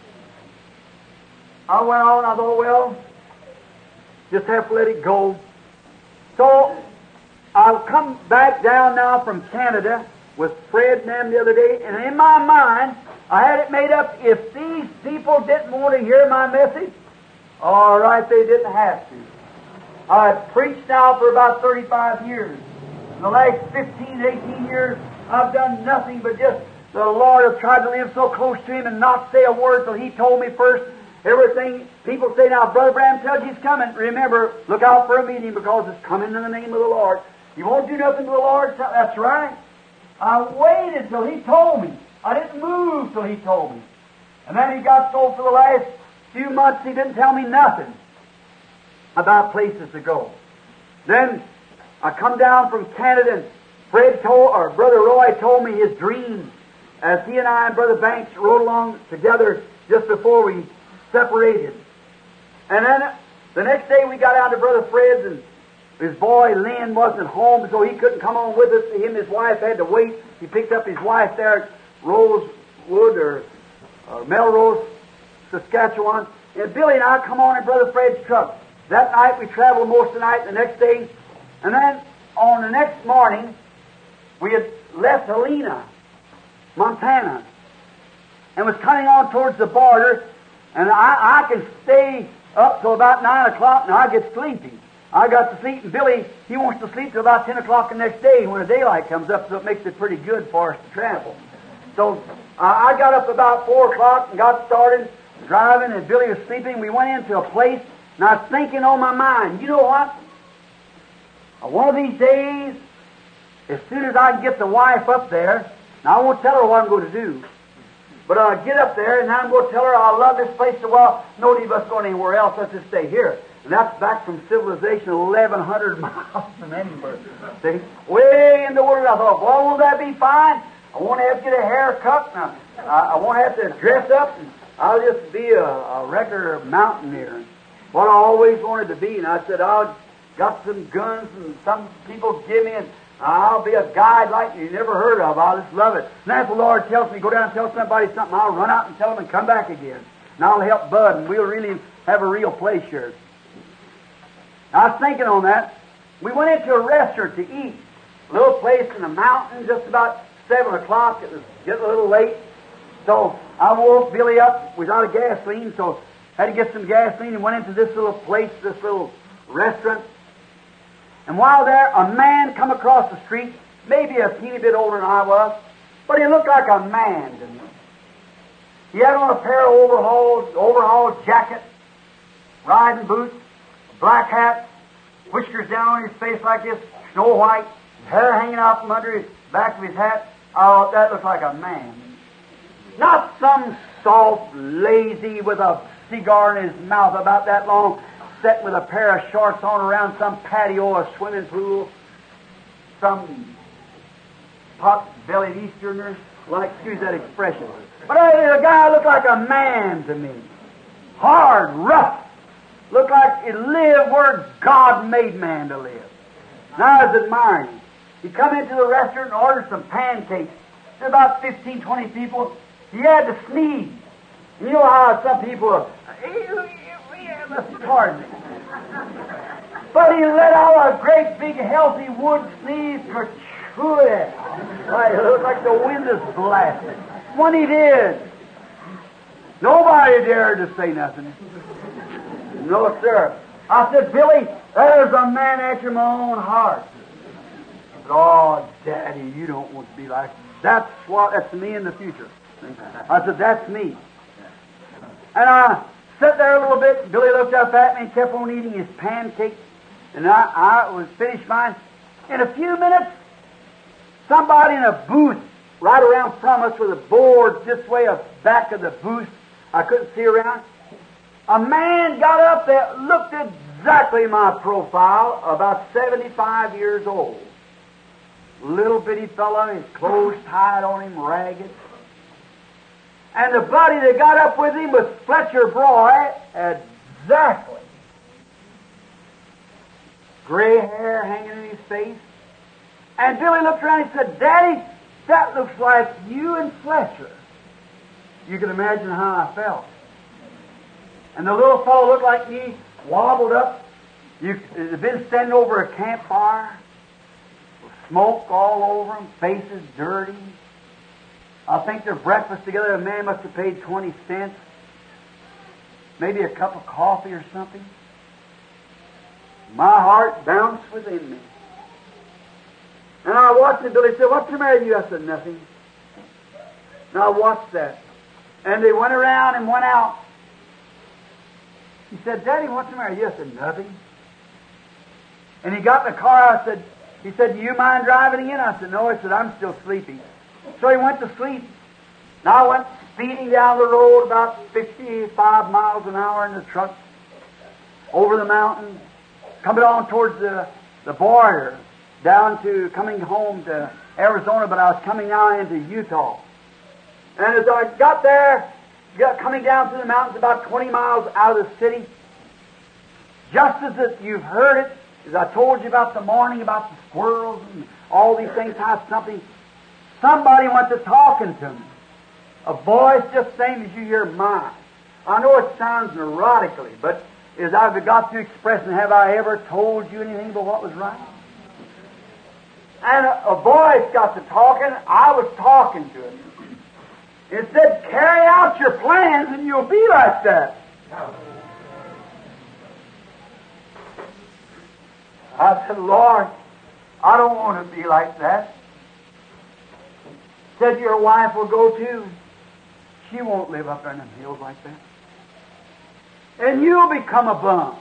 B: I went on. I thought, well, just have to let it go. So I'll come back down now from Canada with Fred and them the other day, and in my mind, I had it made up, if these people didn't want to hear my message, all right, they didn't have to. I've preached now for about 35 years. In the last 15, 18 years, I've done nothing but just, the Lord has tried to live so close to Him and not say a word till He told me first. Everything, people say, now, Brother Branham tells you He's coming. Remember, look out for a meeting because it's coming in the name of the Lord. You won't do nothing to the Lord. That's right. I waited till He told me. I didn't move till He told me. And then He got so for the last few months He didn't tell me nothing about places to go. Then I come down from Canada, and Brother Roy told me his dream as he and I and Brother Banks rode along together just before we separated. And then the next day we got out to Brother Fred's, and his boy Lynn wasn't home, so he couldn't come on with us. Him and his wife had to wait. He picked up his wife there at Rosewood or Melrose, Saskatchewan. And Billy and I come on in Brother Fred's truck. That night we traveled most of the night, the next day. And then on the next morning, we had left Helena, Montana, and was coming on towards the border. And I can stay up till about 9 o'clock, and I get sleepy. I got to sleep, and Billy, he wants to sleep till about 10 o'clock the next day when the daylight comes up, so it makes it pretty good for us to travel. So I got up about 4 o'clock and got started driving, and Billy was sleeping. We went into a place, and I was thinking on my mind, you know what? One of these days, as soon as I can get the wife up there, now I won't tell her what I'm going to do, but I'll get up there, and I'm going to tell her I love this place so well, no need of us going anywhere else, let's just stay here. And that's back from civilization 1,100 miles from anywhere. See? Way in the world. I thought, well, won't that be fine? I won't have to get a haircut. Now, I won't have to dress up. And I'll just be a regular mountaineer. What I always wanted to be. And I said, I'll got some guns and some people give me, and I'll be a guide like you never heard of. I'll just love it. And if the Lord tells me, go down and tell somebody something, I'll run out and tell them and come back again. And I'll help Bud, and we'll really have a real place here. I was thinking on that. We went into a restaurant to eat. A little place in the mountains, just about 7 o'clock. It was getting a little late. So I woke Billy up. We was out of gasoline, so had to get some gasoline and went into this little place, this little restaurant. And while there, a man come across the street, maybe a teeny bit older than I was, but he looked like a man to me. He had on a pair of overalls jacket, riding boots, black hat, whiskers down on his face like this, snow white, hair hanging out from under his back of his hat. Oh, that looked like a man. Not some soft, lazy with a cigar in his mouth about that long, sitting with a pair of shorts on around some patio or swimming pool. Some pot-bellied Easterner, well, excuse that expression. But the guy looked like a man to me. Hard, rough. Looked like he lived where God made man to live. And I was admiring him. He come into the restaurant and ordered some pancakes. There were about 15, 20 people. He had to sneeze. You know how some people are, pardon me. But he let out a great big healthy wood sneeze protruded. It looked like the wind is blasting. When he did, nobody dared to say nothing. No, sir. I said, Billy, there's a man after my own heart. He said, oh, Daddy, you don't want to be like that. That's me in the future. I said, that's me. And I sat there a little bit. Billy looked up at me and kept on eating his pancakes. And I was finished mine. In a few minutes, somebody in a booth right around from us with a board this way, a back of the booth, I couldn't see around. A man got up that looked exactly my profile, about 75 years old. Little bitty fellow, his clothes tied on him, ragged. And the buddy that got up with him was Fletcher Broy, exactly. Gray hair hanging in his face. And Billy looked around and said, Daddy, that looks like you and Fletcher. You can imagine how I felt. And the little fellow looked like me, wobbled up. He'd been standing over a campfire, with smoke all over him, faces dirty. I think their breakfast together, a man must have paid 20 cents. Maybe a cup of coffee or something. My heart bounced within me. And I watched him. Billy said, what's the matter with you? I said, nothing. And I watched that. And they went around and went out. He said, Daddy, what's the matter with you? I said, nothing. And he got in the car. He said, do you mind driving again? I said, no. He said, I'm still sleeping. So he went to sleep. Now I went speeding down the road about 55 miles an hour in the truck, over the mountains, coming on towards the border, down to coming home to Arizona, but I was coming now into Utah. And as I got there, coming down through the mountains about 20 miles out of the city, just as you've heard it, as I told you about the morning, about the squirrels and all these things, how somebody went to talking to me. A voice just same as you hear mine. I know it sounds neurotically, but as I've got to expressing, have I ever told you anything but what was right? And a voice got to talking. I was talking to it. It said, carry out your plans and you'll be like that. I said, Lord, I don't want to be like that. Said your wife will go too. She won't live up there in the hills like that. And you'll become a bum.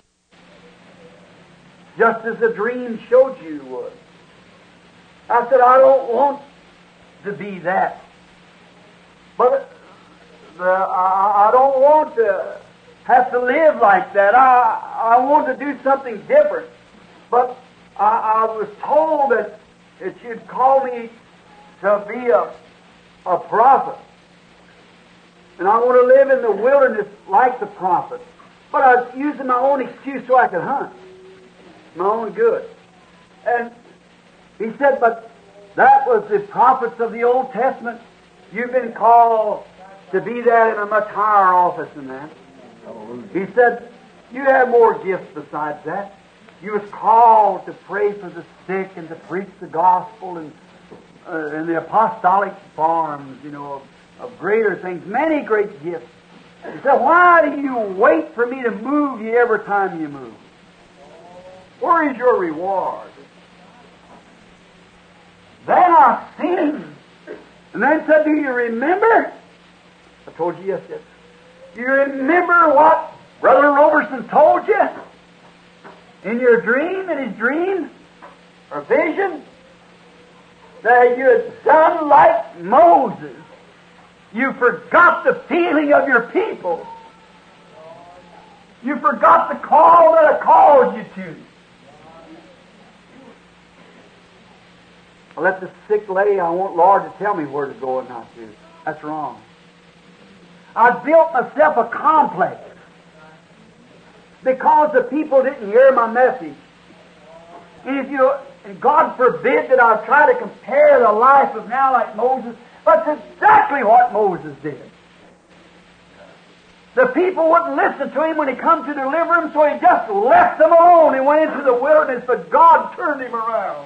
B: Just as the dream showed you would. I said, I don't want to be that. But I don't want to have to live like that. I want to do something different. But I was told that it should call me to be a prophet. And I want to live in the wilderness like the prophet. But I was using my own excuse so I could hunt. My own good. And he said, but that was the prophets of the Old Testament. You've been called to be that in a much higher office than that. He said, you have more gifts besides that. You was called to pray for the sick and to preach the gospel and the apostolic forms, of greater things, many great gifts. He said, why do you wait for me to move you every time you move? Where is your reward? Then I seen him. And then said, do you remember? I told you yes. Do you remember what Brother Roberson told you? In your dream, in his dream, or vision? That you had done like Moses. You forgot the feeling of your people. You forgot the call that I called you to. I let the sick lay. I want Lord to tell me where to go and not to. That's wrong. I built myself a complex because the people didn't hear my message. And God forbid that I try to compare the life of now like Moses, but that's exactly what Moses did. The people wouldn't listen to him when he come to deliver them, so he just left them alone and went into the wilderness, but God turned him around.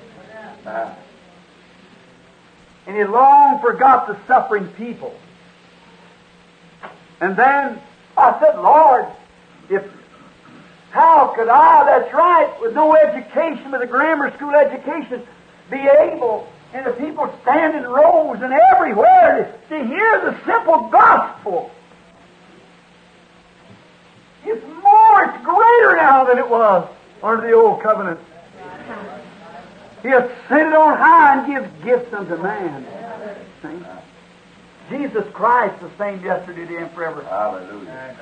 B: And he long forgot the suffering people. And then I said, Lord, how could I, that's right, with no education, with a grammar school education, be able, and the people stand in rows and everywhere to hear the simple gospel? It's greater now than it was under the old covenant. He has ascended on high and gives gifts unto man. See? Jesus Christ the same yesterday, today, and forever.
A: Hallelujah.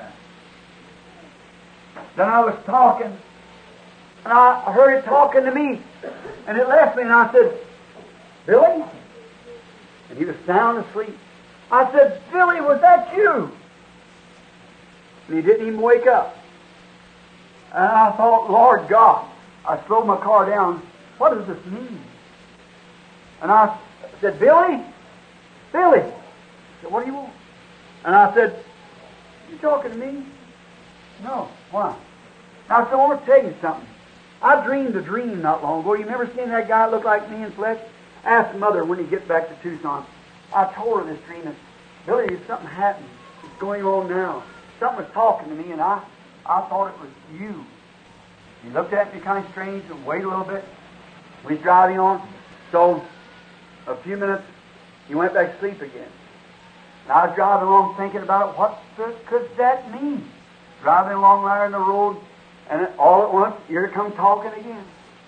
B: Then I was talking, and I heard it talking to me, and it left me, and I said, Billy? And he was sound asleep. I said, Billy, was that you? And he didn't even wake up. And I thought, Lord God, I slowed my car down. What does this mean? And I said, Billy? Billy? He said, what do you want? And I said, you talking to me? No. Why? I said, I want to tell you something. I dreamed a dream not long ago. You remember seeing that guy look like me in flesh? Asked Mother when he gets back to Tucson. I told her this dream, and Billy, there's something happening. It's going on now. Something was talking to me, and I thought it was you. He looked at me kind of strange and waited a little bit. We was driving on, so a few minutes, he went back to sleep again. And I was driving along thinking about it. What could that mean? Driving along there in the road, and all at once, here it comes talking again.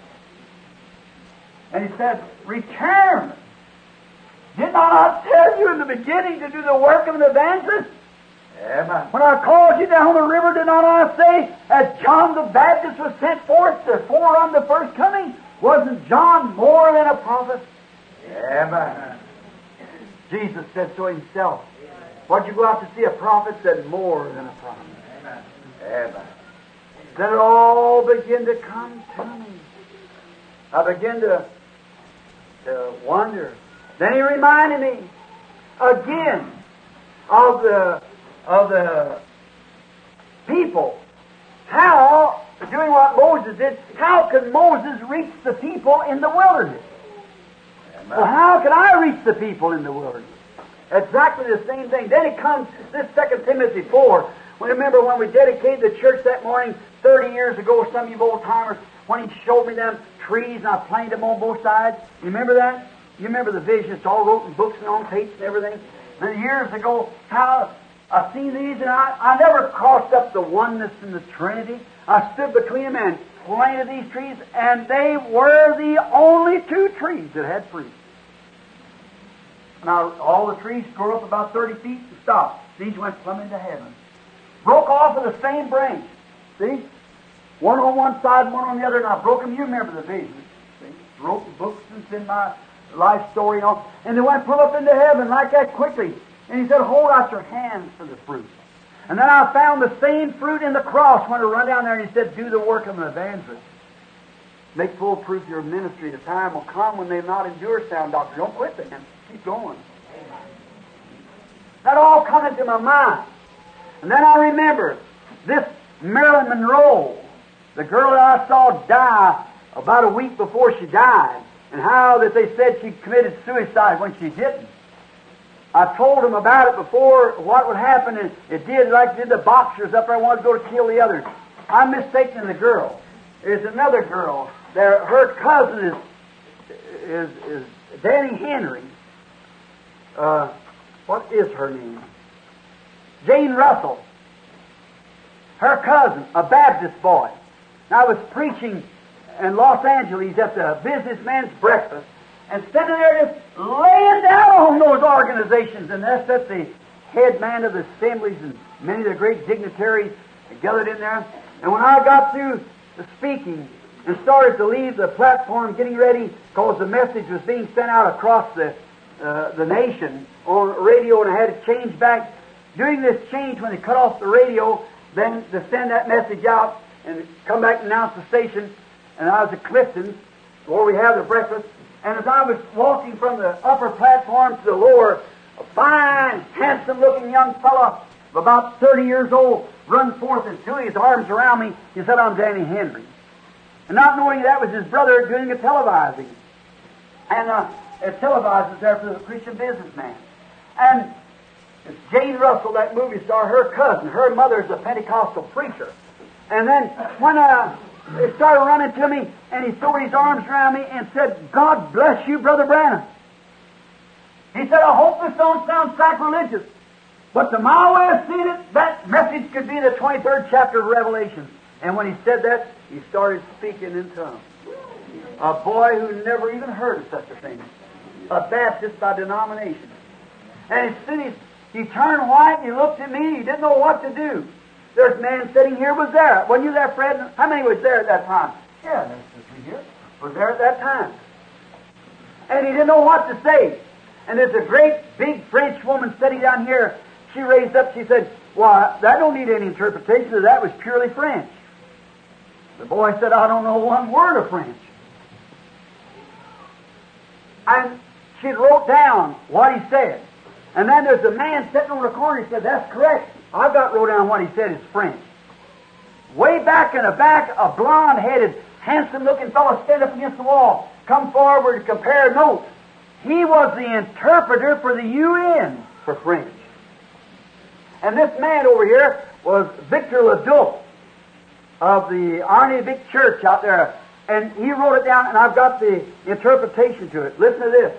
B: And he said, return. Did not I tell you in the beginning to do the work of an evangelist?
A: Amen.
B: When I called you down the river, did not I say, as John the Baptist was sent forth to forerun the first coming? Wasn't John more than a prophet?
A: Amen.
B: Jesus said so himself. What'd you go out to see a prophet? Said more than a prophet.
A: Amen.
B: Then it all began to come to me. I began to wonder. Then he reminded me again of the people. How, doing what Moses did, how could Moses reach the people in the wilderness?
A: Amen.
B: Well, how can I reach the people in the wilderness? Exactly the same thing. Then it comes, this 2 Timothy 4. Remember when we dedicated the church that morning 30 years ago, some of you old-timers, when he showed me them trees and I planted them on both sides? You remember that? You remember the vision? It's all wrote in books and on tapes and everything. And years ago, how I seen these, and I never crossed up the oneness and the Trinity. I stood between them and planted these trees, and they were the only two trees that had fruit. Now, all the trees grew up about 30 feet and stopped. These went plumb into heaven. Broke off of the same branch. See? One on one side and one on the other, and I broke them. You remember the vision. See? Wrote the books and sent my life story and all. And they went plumb up into heaven like that quickly. And he said, hold out your hands for the fruit. And then I found the same fruit in the cross when I run down there, and he said, do the work of an evangelist. Make full proof of your ministry. The time will come when they'll not endure sound doctrine. Don't quit then. Keep going. That all come into my mind. And then I remember this Marilyn Monroe, the girl that I saw die about a week before she died, and how that they said she committed suicide when she didn't. I told them about it before, what would happen, and it did like did the boxers up there wanted to go to kill the others. I'm mistaken the girl. There's another girl. Her cousin is Danny Henry. What is her name? Jane Russell. Her cousin, a Baptist boy. And I was preaching in Los Angeles at the businessman's breakfast, and standing there just laying down on those organizations. And that's the head man of the assemblies and many of the great dignitaries gathered in there. And when I got through the speaking and started to leave the platform, getting ready, because the message was being sent out across the nation on radio, and I had to change back. During this change, when they cut off the radio, then to send that message out and come back and announce the station, and I was at Clifton's, where we have the breakfast, and as I was walking from the upper platform to the lower, a fine, handsome-looking young fellow of about 30 years old run forth and threw his arms around me. He said, "I'm Danny Henry." And not knowing that was his brother doing a televising. And it televises there for the Christian businessman. And it's Jane Russell, that movie star, her cousin. Her mother's a Pentecostal preacher. And then when they started running to me, and he threw his arms around me and said, "God bless you, Brother Branham." He said, "I hope this don't sound sacrilegious, but to my way of seeing it, that message could be the 23rd chapter of Revelation." And when he said that, he started speaking in tongues. A boy who never even heard of such a thing. A Baptist by denomination. And as soon as he turned white and he looked at me, he didn't know what to do. There's a man sitting here was there. Wasn't you there, Fred? How many was there at that time? Yeah, there's here. Was there at that time. And he didn't know what to say. And there's a great big French woman sitting down here. She raised up, she said, "Why, that don't need any interpretation. That was purely French." The boy said, "I don't know one word of French." And she wrote down what he said. And then there's a man sitting on the corner. He said, "That's correct. I've got wrote down what he said is French." Way back in the back, a blonde-headed, handsome-looking fellow stood up against the wall, come forward to compare notes. He was the interpreter for the UN for French. And this man over here was Victor Leduc of the Arnie Vic Church out there. And he wrote it down, and I've got the interpretation to it. Listen to this.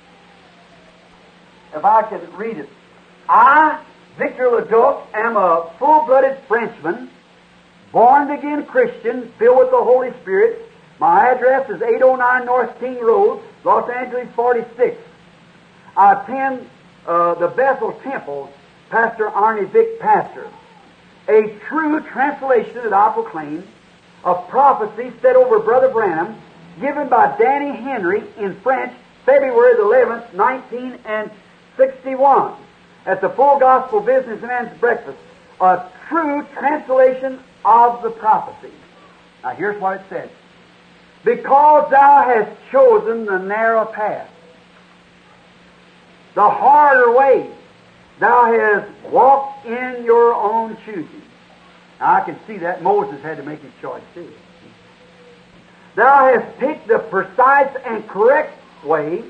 B: If I can read it. "I, Victor Leduc, am a full-blooded Frenchman, born-again Christian, filled with the Holy Spirit. My address is 809 North King Road, Los Angeles 46. I attend the Bethel Temple, Pastor Arnie Vic pastor. A true translation that I proclaim of prophecy said over Brother Branham, given by Danny Henry in French, February the 11th, 1961, at the Full Gospel Businessman's Breakfast. A true translation of the prophecy." Now here's what it says. "Because thou hast chosen the narrow path, the harder way, thou hast walked in your own choosing." Now I can see that Moses had to make his choice too. "Thou hast picked the precise and correct way,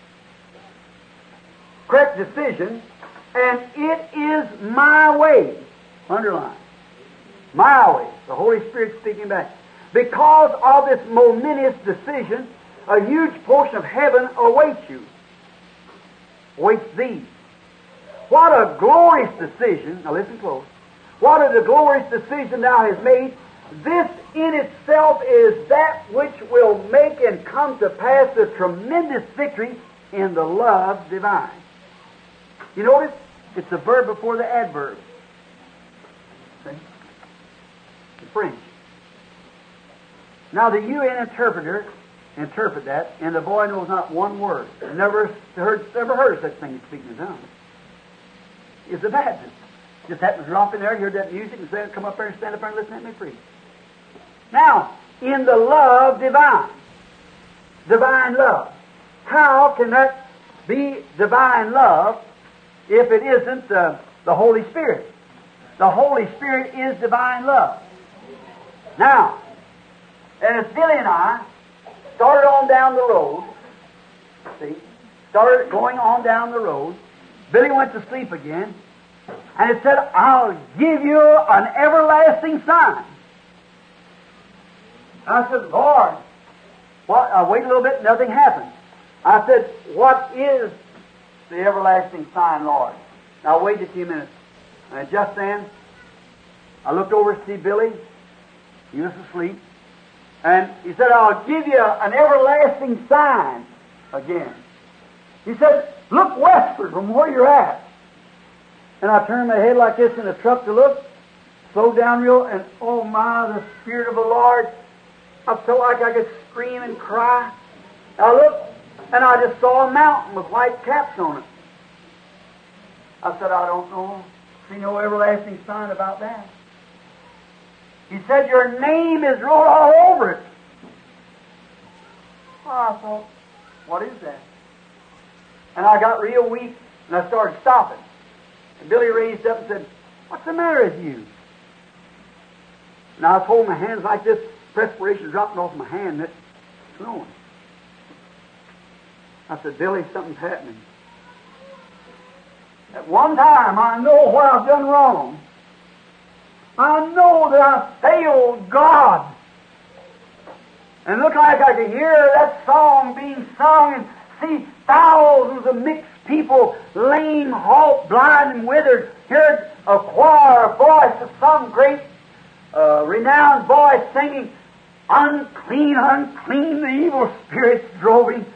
B: correct decision, and it is my way." Underline. My way. The Holy Spirit speaking back. "Because of this momentous decision, a huge portion of heaven awaits you. Awaits thee. What a glorious decision." Now listen close. "What a glorious decision thou hast made. This in itself is that which will make and come to pass the tremendous victory in the love divine." You notice? It's the verb before the adverb. See? The French. Now the UN interpreter interpret that, and the boy knows not one word. Never heard of such thing as speaking in tongues. He's a Baptist. Just happened to drop in there, heard that music, and said, "Come up there and stand up there and listen to me preach." Now, in the love divine. Divine love. How can that be divine love if it isn't the Holy Spirit? The Holy Spirit is divine love. Now, and as Billy and I started on down the road, started going on down the road, Billy went to sleep again, and it said, "I'll give you an everlasting sign." I said, "Lord," well, I waited a little bit, nothing happened. I said, "What is the everlasting sign, Lord?" Now wait a few minutes. And just then, I looked over to see Billy. He was asleep. And he said, "I'll give you an everlasting sign. again. He said, look westward from where you're at. And I turned my head like this in the truck to look, slowed down real, and oh my, the Spirit of the Lord, I felt like I could scream and cry. I looked, and I just saw a mountain with white caps on it. I said, I don't know. See no everlasting sign about that. He said, your name is wrote all over it. Well, I thought, what is that? And I got real weak, and I started stopping. And Billy raised up and said, what's the matter with you? And I was holding my hands like this, perspiration dropping off my hand, and it's flowing. I said, Billy, something's happening. At one time, I know what I've done wrong. I know that I failed God. And it looked like I could hear that song being sung and see thousands of mixed people, lame, halt, blind, and withered, heard a choir, a voice of some great, renowned voice singing, unclean, unclean, the evil spirits drove him.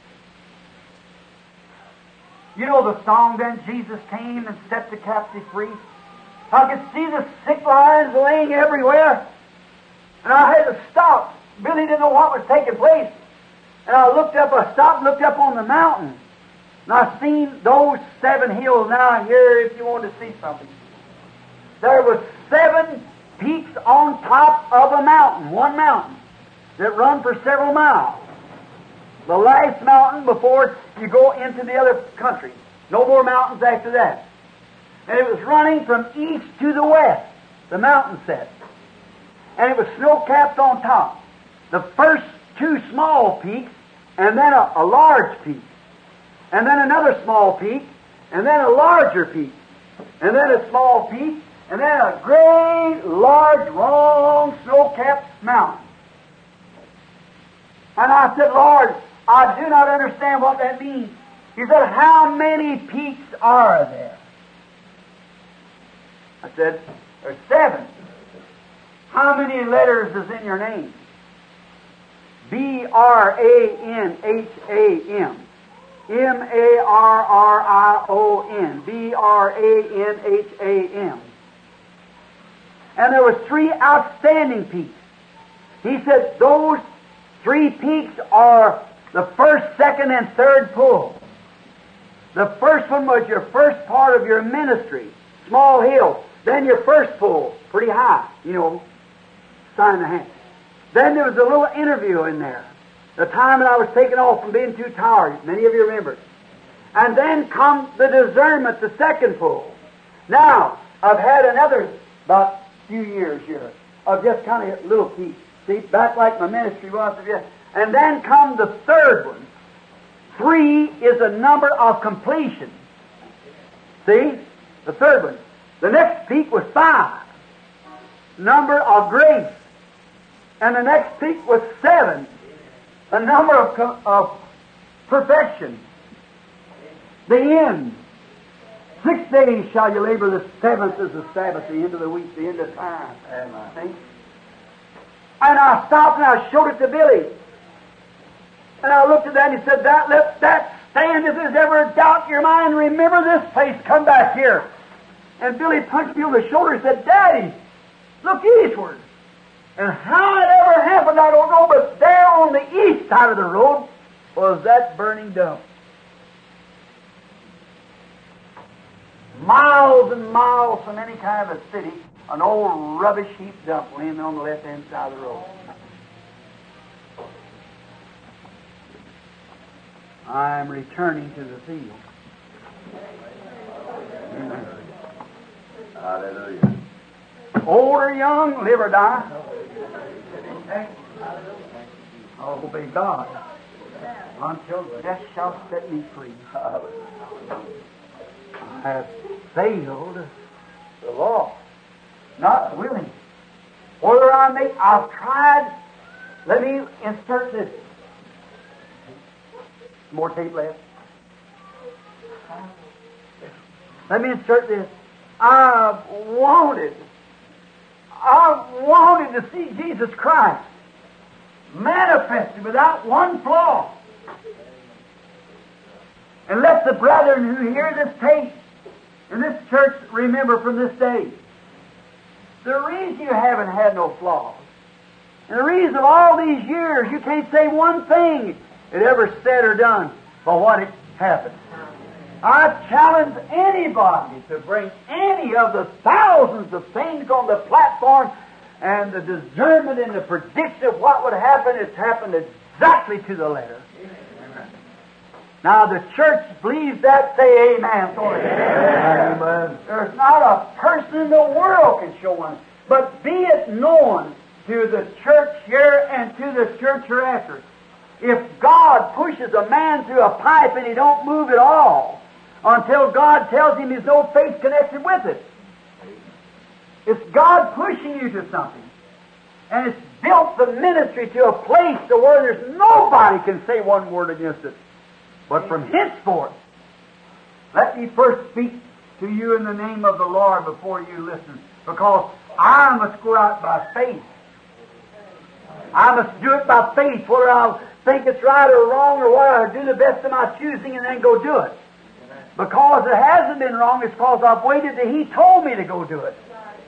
B: You know the song, then Jesus came and set the captive free. I could see the sick lions laying everywhere. And I had to stop. Billy didn't know what was taking place. And I stopped and looked up on the mountain. And I seen those 7 hills. Now here, if you want to see something. There was 7 peaks on top of a mountain, one mountain, that run for several miles. The last mountain before you go into the other country. No more mountains after that. And it was running from east to the west, the mountain set. And it was snow-capped on top. The first 2 small peaks, and then a large peak. And then another small peak, and then a larger peak. And then a small peak, and then a great, large, long, snow-capped mountain. And I said, Lord, I do not understand what that means. He said, how many peaks are there? I said, there's 7. How many letters is in your name? B-R-A-N-H-A-M. M-A-R-R-I-O-N. B-R-A-N-H-A-M. And there was 3 outstanding peaks. He said, those 3 peaks are the first, second, and third pull. The first one was your first part of your ministry, small hill. Then your first pull, pretty high, sign the hand. Then there was a little interview in there. The time that I was taken off from being too tired. Many of you remember. And then come the discernment, the second pull. Now, I've had another about few years here of just kind of little peaks. See, back like my ministry was. And then come the third one. 3 is a number of completion. See? The third one. The next peak was 5. Number of grace. And the next peak was 7. A number of perfection. The end. 6 days shall you labor, the 7th is the Sabbath, the end of the week, the end of time. See? And I stopped and I showed it to Billy. And I looked at that and he said, let that stand. If there's ever a doubt in your mind, remember this place, come back here. And Billy punched me on the shoulder and said, Daddy, look eastward. And how it ever happened, I don't know, but there on the east side of the road was that burning dump. Miles and miles from any kind of a city, an old rubbish heap dump laying on the left-hand side of the road. I'm returning to the field. Amen.
A: Hallelujah.
B: Old or young, live or die. I'll obey God until death shall set me free. I have failed the law, not willing. Whether I've tried. Let me insert this. More tape left. Let me insert this. I've wanted to see Jesus Christ manifested without one flaw. the brethren who hear this tape in this church remember from this day, the reason you haven't had no flaws, and the reason of all these years you can't say one thing it ever said or done for what it happened. I challenge anybody to bring any of the thousands of things on the platform and the discernment and the prediction of what would happen. It's happened exactly to the letter. Now the church believes that, say amen. Amen. There's not a person in the world can show one. But be it known to the church here and to the church hereafter, if God pushes a man through a pipe and he don't move at all until God tells him there's no faith connected with it, it's God pushing you to something. And it's built the ministry to a place to where there's nobody can say one word against it. But from henceforth, let me first speak to you in the name of the Lord before you listen, because I must go out by faith. I must do it by faith, whether I'll think it's right or wrong, or whether I'll do the best of my choosing and then go do it. Because it hasn't been wrong, it's because I've waited till He told me to go do it.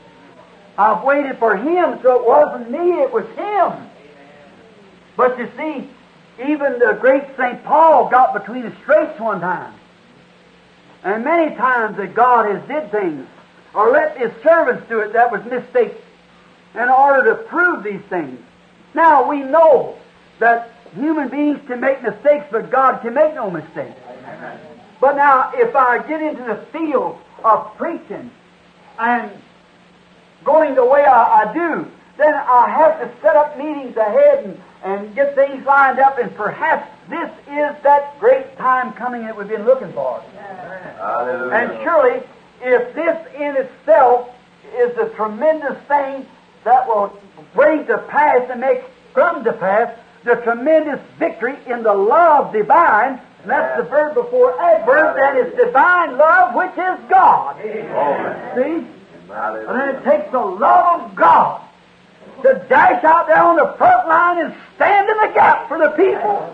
B: I've waited for Him, so it wasn't me, it was Him. But you see, even the great St. Paul got between the straits one time. And many times that God has did things, or let His servants do it, that was mistakes, in order to prove these things. Now, we know that human beings can make mistakes, but God can make no mistakes. But now, if I get into the field of preaching and going the way I do, then I have to set up meetings ahead and get things lined up, and perhaps this is that great time coming that we've been looking for.
A: Hallelujah.
B: And surely, if this in itself is a tremendous thing that will bring to pass and make come to pass the tremendous victory in the love divine, and that's the verb before adverb, that is divine love, which is God. See? And then it takes the love of God to dash out there on the front line and stand in the gap for the people.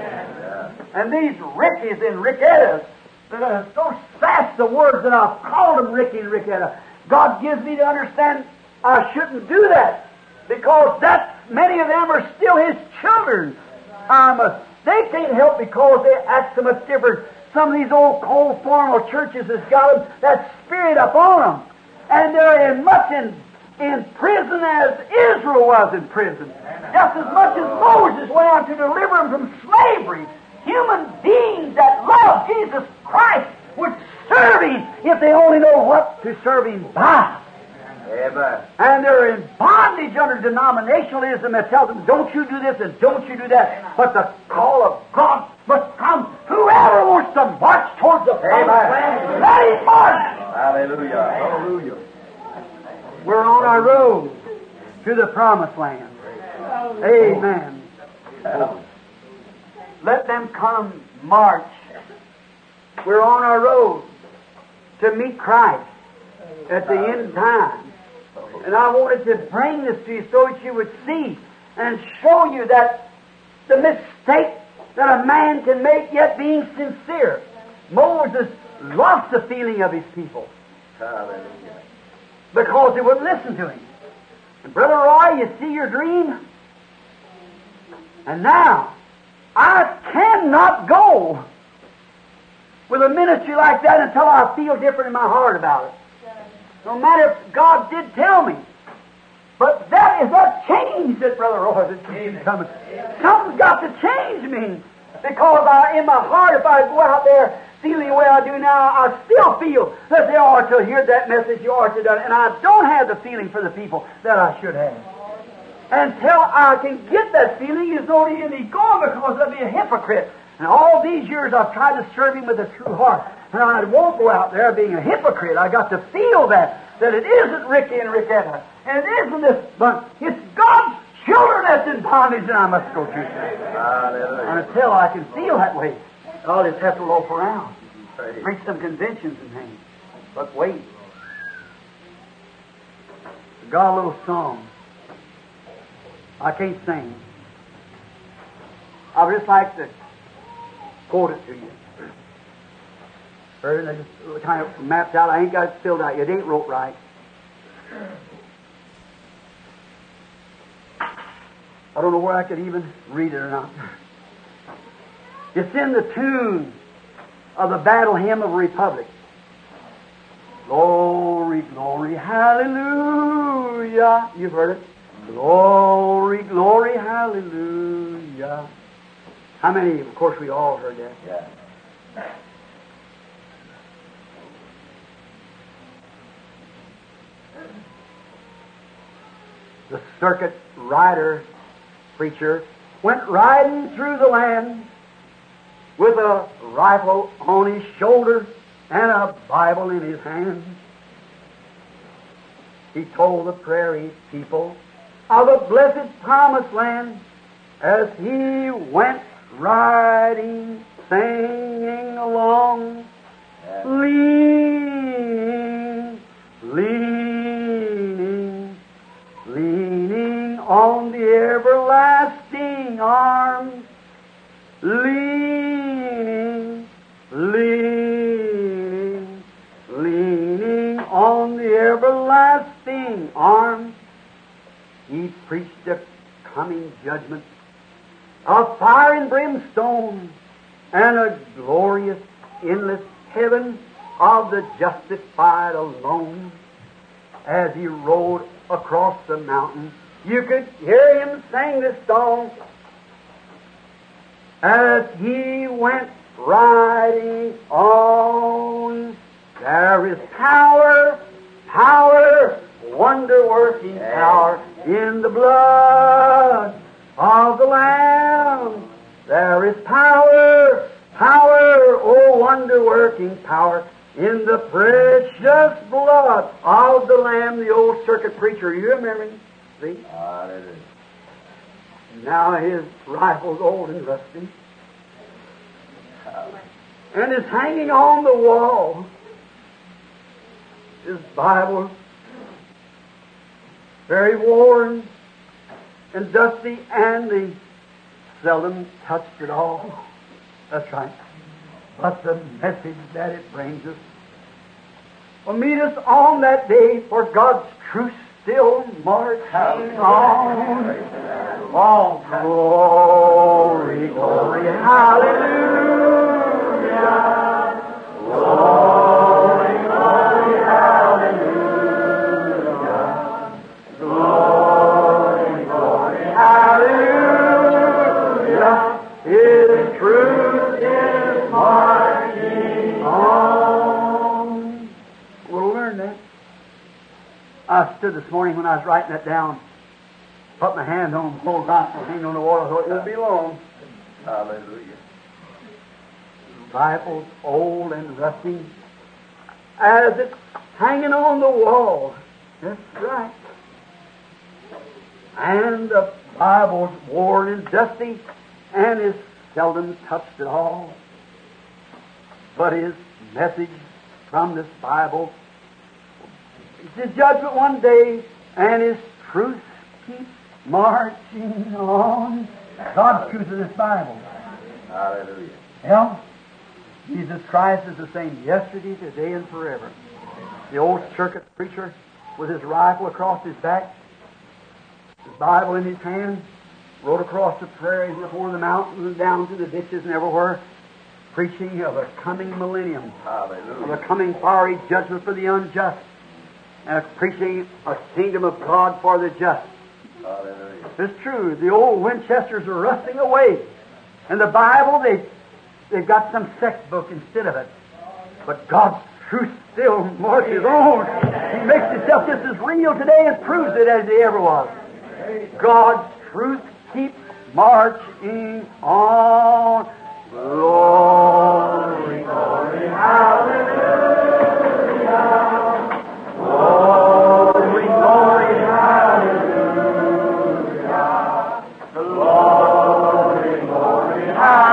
B: And these Rickies and Rickettas that are so sass the words that I've called them Ricky and Ricketta, God gives me to understand I shouldn't do that, because many of them are still His children. They can't help because they act so much different. Some of these old cold formal churches has got them, that spirit up on them. And they're as much in prison as Israel was in prison. Just as much as Moses went out to deliver them from slavery. Human beings that love Jesus Christ would serve Him if they only know what to serve Him by.
A: Amen.
B: And they're in bondage under denominationalism that tells them, don't you do this and don't you do that. But the call of God must come. Whoever wants to march towards the promised land, let him march.
A: Hallelujah. Hallelujah.
B: We're on our road to the promised land. Amen. Let them come march. We're on our road to meet Christ at the end time. And I wanted to bring this to you so that you would see and show you that the mistake that a man can make yet being sincere. Moses lost the feeling of his people.
A: Hallelujah.
B: Because they wouldn't listen to him. And Brother Roy, you see your dream? And now, I cannot go with a ministry like that until I feel different in my heart about it. No matter if God did tell me. But that is a change that Brother Roy is coming. Something's got to change me. Because in my heart, if I go out there feeling the way I do now, I still feel that they ought to hear that message, you ought to do it. And I don't have the feeling for the people that I should have. Until I can get that feeling, there's no need in me going, because I'll be a hypocrite. And all these years I've tried to serve Him with a true heart. And I won't go out there being a hypocrite. I got to feel that it isn't Ricky and Ricketta. And it isn't this, but it's God's children that's in bondage, and I must go through that.
A: Hallelujah.
B: And until I can feel that way, I'll just have to loaf around. Preach some conventions and things. But wait. I got a little song. I can't sing. I would just like to quote it to you. Heard it, I just kind of mapped out. I ain't got it filled out yet. It ain't wrote right. I don't know where I could even read it or not. It's in the tune of the Battle Hymn of Republic. Glory, glory, hallelujah. You've heard it. Glory, glory, hallelujah. How many? Of course, we all heard that.
A: Yeah.
B: The circuit rider preacher went riding through the land with a rifle on his shoulder and a Bible in his hand. He told the prairie people of a blessed promised land as he went riding, singing along, leaning, leaning, leaning on the everlasting arms, leaning, leaning, leaning on the everlasting arms. He preached the coming judgment of fire and brimstone and a glorious, endless heaven of the justified alone. As he rode across the mountain, you could hear him sing this song. As he went riding on, there is power, power, wonder-working power in the blood of the Lamb. There is power, power, oh wonder-working power in the precious blood of the Lamb. The old circuit preacher, you remember him? See?
A: Hallelujah.
B: Now his rifle's old and rusty, and is hanging on the wall. His Bible, very worn and dusty, and they seldom touched it all. That's right. But the message that it brings us will meet us on that day, for God's truth still marching on. Oh, glory, glory, hallelujah. Glory, glory, hallelujah. Glory, glory, hallelujah. His truth is marching on. We'll learn that. I stood this morning when I was writing that down, put my hand on the whole gospel, hanging on the wall. I thought it won't be long.
A: Hallelujah.
B: The Bible's old and rusty as it's hanging on the wall. That's right. And the Bible's worn and dusty and is seldom touched at all. But his message from this Bible is the judgment one day, and his truth keeps marching on. God's truth in this Bible.
A: Hallelujah.
B: Well, Jesus Christ is the same yesterday, today, and forever. The old circuit preacher with his rifle across his back, his Bible in his hand, rode across the prairies and up over the mountains and down to the ditches and everywhere, preaching of a coming millennium, of a
A: Hallelujah.
B: coming fiery judgment for the unjust, and preaching a kingdom of God for the just.
A: Hallelujah.
B: It's true. The old Winchesters are rusting away. And the Bible, they've got some sex book instead of it. But God's truth still marches on. He makes Himself just as real today and proves it as He ever was. God's truth keeps marching on. Glory, glory, hallelujah. Glory, glory, hallelujah. Glory, glory,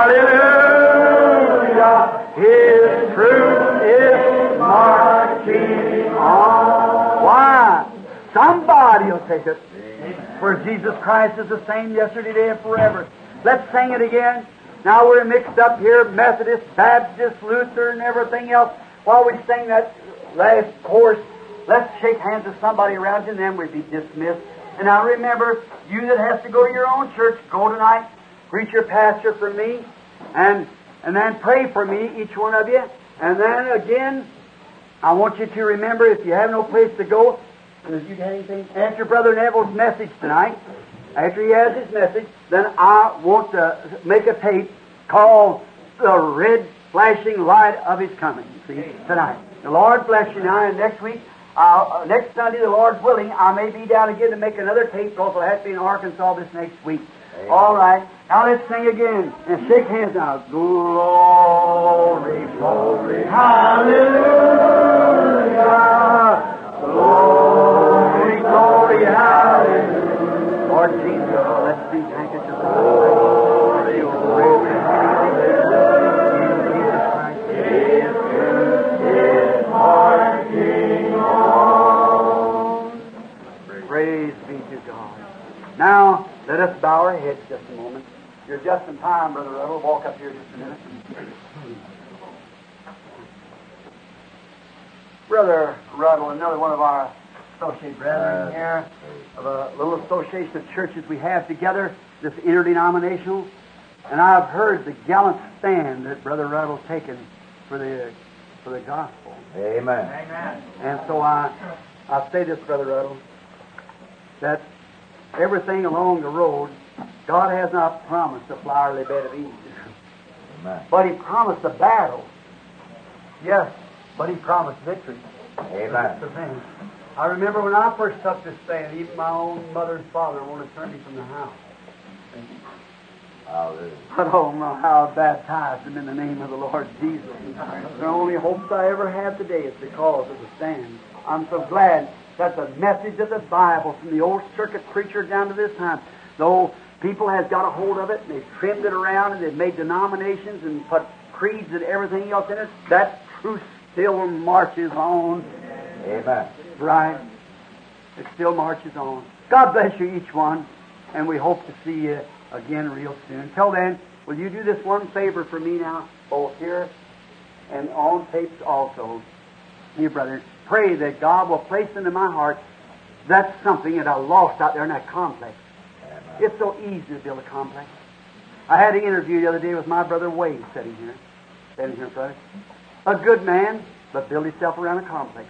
B: hallelujah. His truth is marching on. Why? Somebody will take it. For Jesus Christ is the same yesterday, today, and forever. Let's sing it again. Now we're mixed up here, Methodist, Baptist, Luther, and everything else. while we sing that last chorus, let's shake hands with somebody around you, and then we'll be dismissed. And now remember, you that has to go to your own church, go tonight, greet your pastor for me, and then pray for me, each one of you. And then again, I want you to remember, if you have no place to go, if you got anything, after Brother Neville's message tonight, after he has his message, then I want to make a tape called The Red Flashing Light of His Coming, see, tonight. The Lord bless you now, and next week, next Sunday, the Lord's willing, I may be down again to make another tape, because I'll have to be in Arkansas this next week. Amen. All right. Now let's sing again, and shake hands now. Glory, glory, hallelujah. Glory, glory, hallelujah. Lord Jesus, let's be handkerchiefs of glory, glory, praise be to God. Now, let us bow our heads just a moment. You're just in time, Brother Ruddle. Walk up here just a minute. Brother Ruddle, another one of our associate brethren here, of a little association of churches we have together, this interdenominational. And I've heard the gallant stand that Brother Ruddle's taken for the gospel.
A: Amen.
C: Amen.
B: And so I say this, Brother Ruddle, that everything along the road, God has not promised a flowery bed of ease.
A: Amen.
B: But He promised a battle. Yes, but He promised victory.
A: Amen.
B: That's the thing. I remember when I first took this stand, even my own mother and father wanted to turn me from the house.
A: Hallelujah.
B: I don't know how I baptized them in the name of the Lord Jesus. The only hopes I ever have today is because of the stand. I'm so glad that the message of the Bible, from the old circuit preacher down to this time, though people has got a hold of it, and they've trimmed it around, and they've made denominations and put creeds and everything else in it, that truth still marches on.
A: Amen.
B: Right? It still marches on. God bless you, each one, and we hope to see you again real soon. Until then, will you do this one favor for me now, both here and on tapes also? You, brother, pray that God will place into my heart that's something that I lost out there in that complex.
A: Amen.
B: It's so easy to build a complex. I had an interview the other day with my brother Wade sitting here, brother. A good man, but built himself around a complex.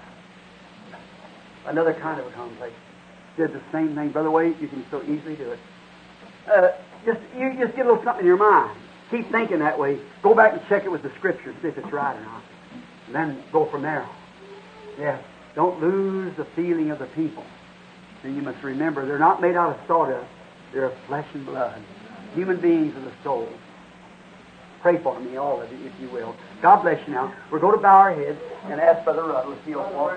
B: Another kind of a complex. Did the same thing. Brother Wade, you can so easily do it. You just get a little something in your mind. Keep thinking that way. Go back and check it with the Scriptures, see if it's right or not. And then go from there. Yes. Don't lose the feeling of the people. And you must remember, they're not made out of sawdust. They're of flesh and blood. Human beings of the soul. Pray for me, all of you, if you will. God bless you now. We're going to bow our heads and ask Brother Ruddle if he'll walk.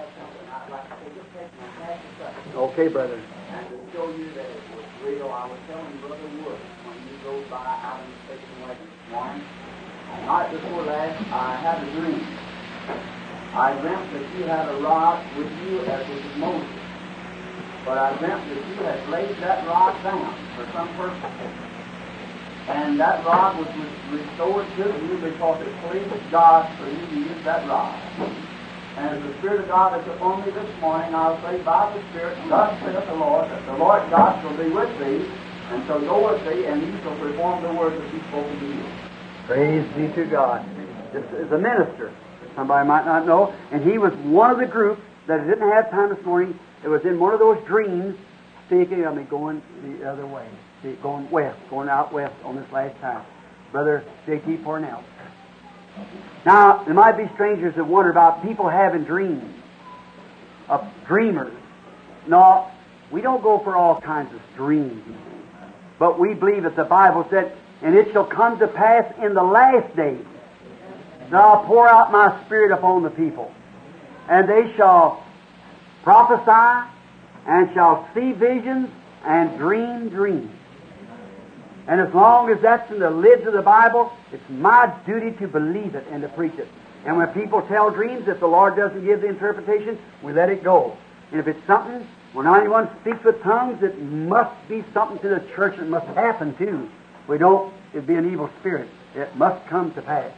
B: Okay, brother.
C: And to show you that it was real, I was telling Brother Wood when you drove by out in the station wagon this morning, the night before last, I had a dream. I dreamt that you had a rod with you as with Moses. But I dreamt that you had laid that rod down for some purpose. And that rod was restored to you because it pleased God for you to use that rod. And as the Spirit of God is upon me this morning, I'll say by the Spirit, thus saith the Lord, that the Lord God shall be with thee, and shall go with thee, and he shall perform the words that he spoken to you.
B: Praise be to God. This is a minister, somebody might not know, and he was one of the group that didn't have time this morning. It was in one of those dreams, speaking of me going the other way, going west, going out west on this last time. Brother J.T. Parnell. Now, there might be strangers that wonder about people having dreams, of dreamers. No, we don't go for all kinds of dreams. But we believe that the Bible said, and it shall come to pass in the last days that I'll pour out my Spirit upon the people. And they shall prophesy, and shall see visions, and dream dreams. And as long as that's in the lids of the Bible, it's my duty to believe it and to preach it. And when people tell dreams, if the Lord doesn't give the interpretation, we let it go. And if it's something, when anyone speaks with tongues, it must be something to the church. It must happen too. We don't, it'd be an evil spirit. It must come to pass.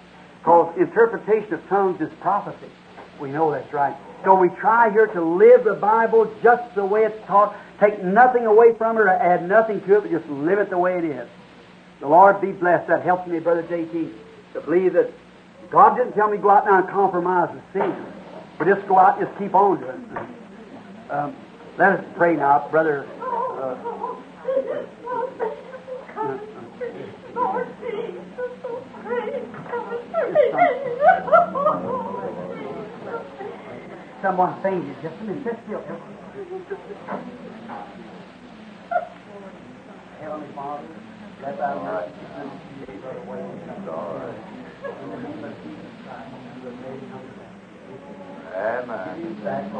B: Because interpretation of tongues is prophecy. We know that's right. So we try here to live the Bible just the way it's taught. Take nothing away from it or add nothing to it, but just live it the way it is. The Lord be blessed. That helps me, Brother J.T., to believe that God didn't tell me to go out now and compromise with sin, but just go out and just keep on doing it. Let us pray now, Brother. Someone fainted. Just a minute. Just still. Heavenly Father, let thy mercy be
A: Amen.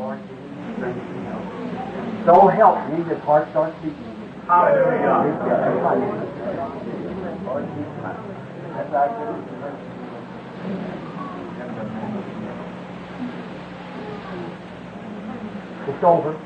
B: So help me that heart starts speaking.
A: Hallelujah.
B: That's our good. It's over.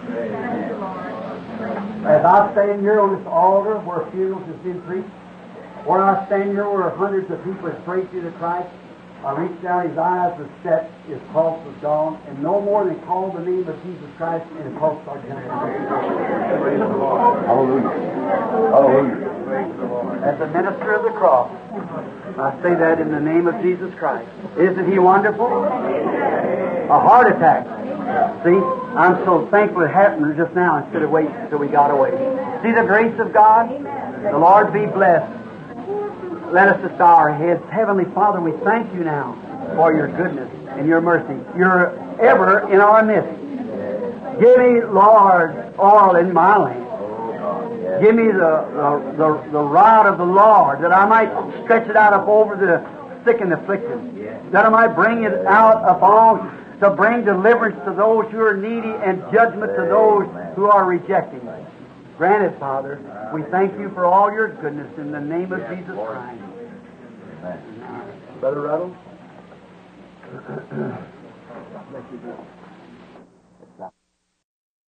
B: As I stand here on this altar where funerals have been preached, where I stand here where hundreds of people have prayed to the Christ, I reached down, his eyes were set, his pulse was gone, and no more than called the name of Jesus Christ, and his pulse started going.
A: Hallelujah. Hallelujah.
B: As a minister of the cross, I say that in the name of Jesus Christ. Isn't he wonderful? A heart attack. See, I'm so thankful it happened just now instead of waiting until we got away. See the grace of God? The Lord be blessed. Let us just bow our heads. Heavenly Father, we thank you now for your goodness and your mercy. You're ever in our midst. Give me, Lord, oil in my lamp. Give me the rod of the Lord, that I might stretch it out up over the sick and afflicted, that I might bring it out upon to bring deliverance to those who are needy and judgment to those who are rejecting. Grant it, Father. We thank you for all your goodness in the name of Jesus Christ. Brother Ruddle?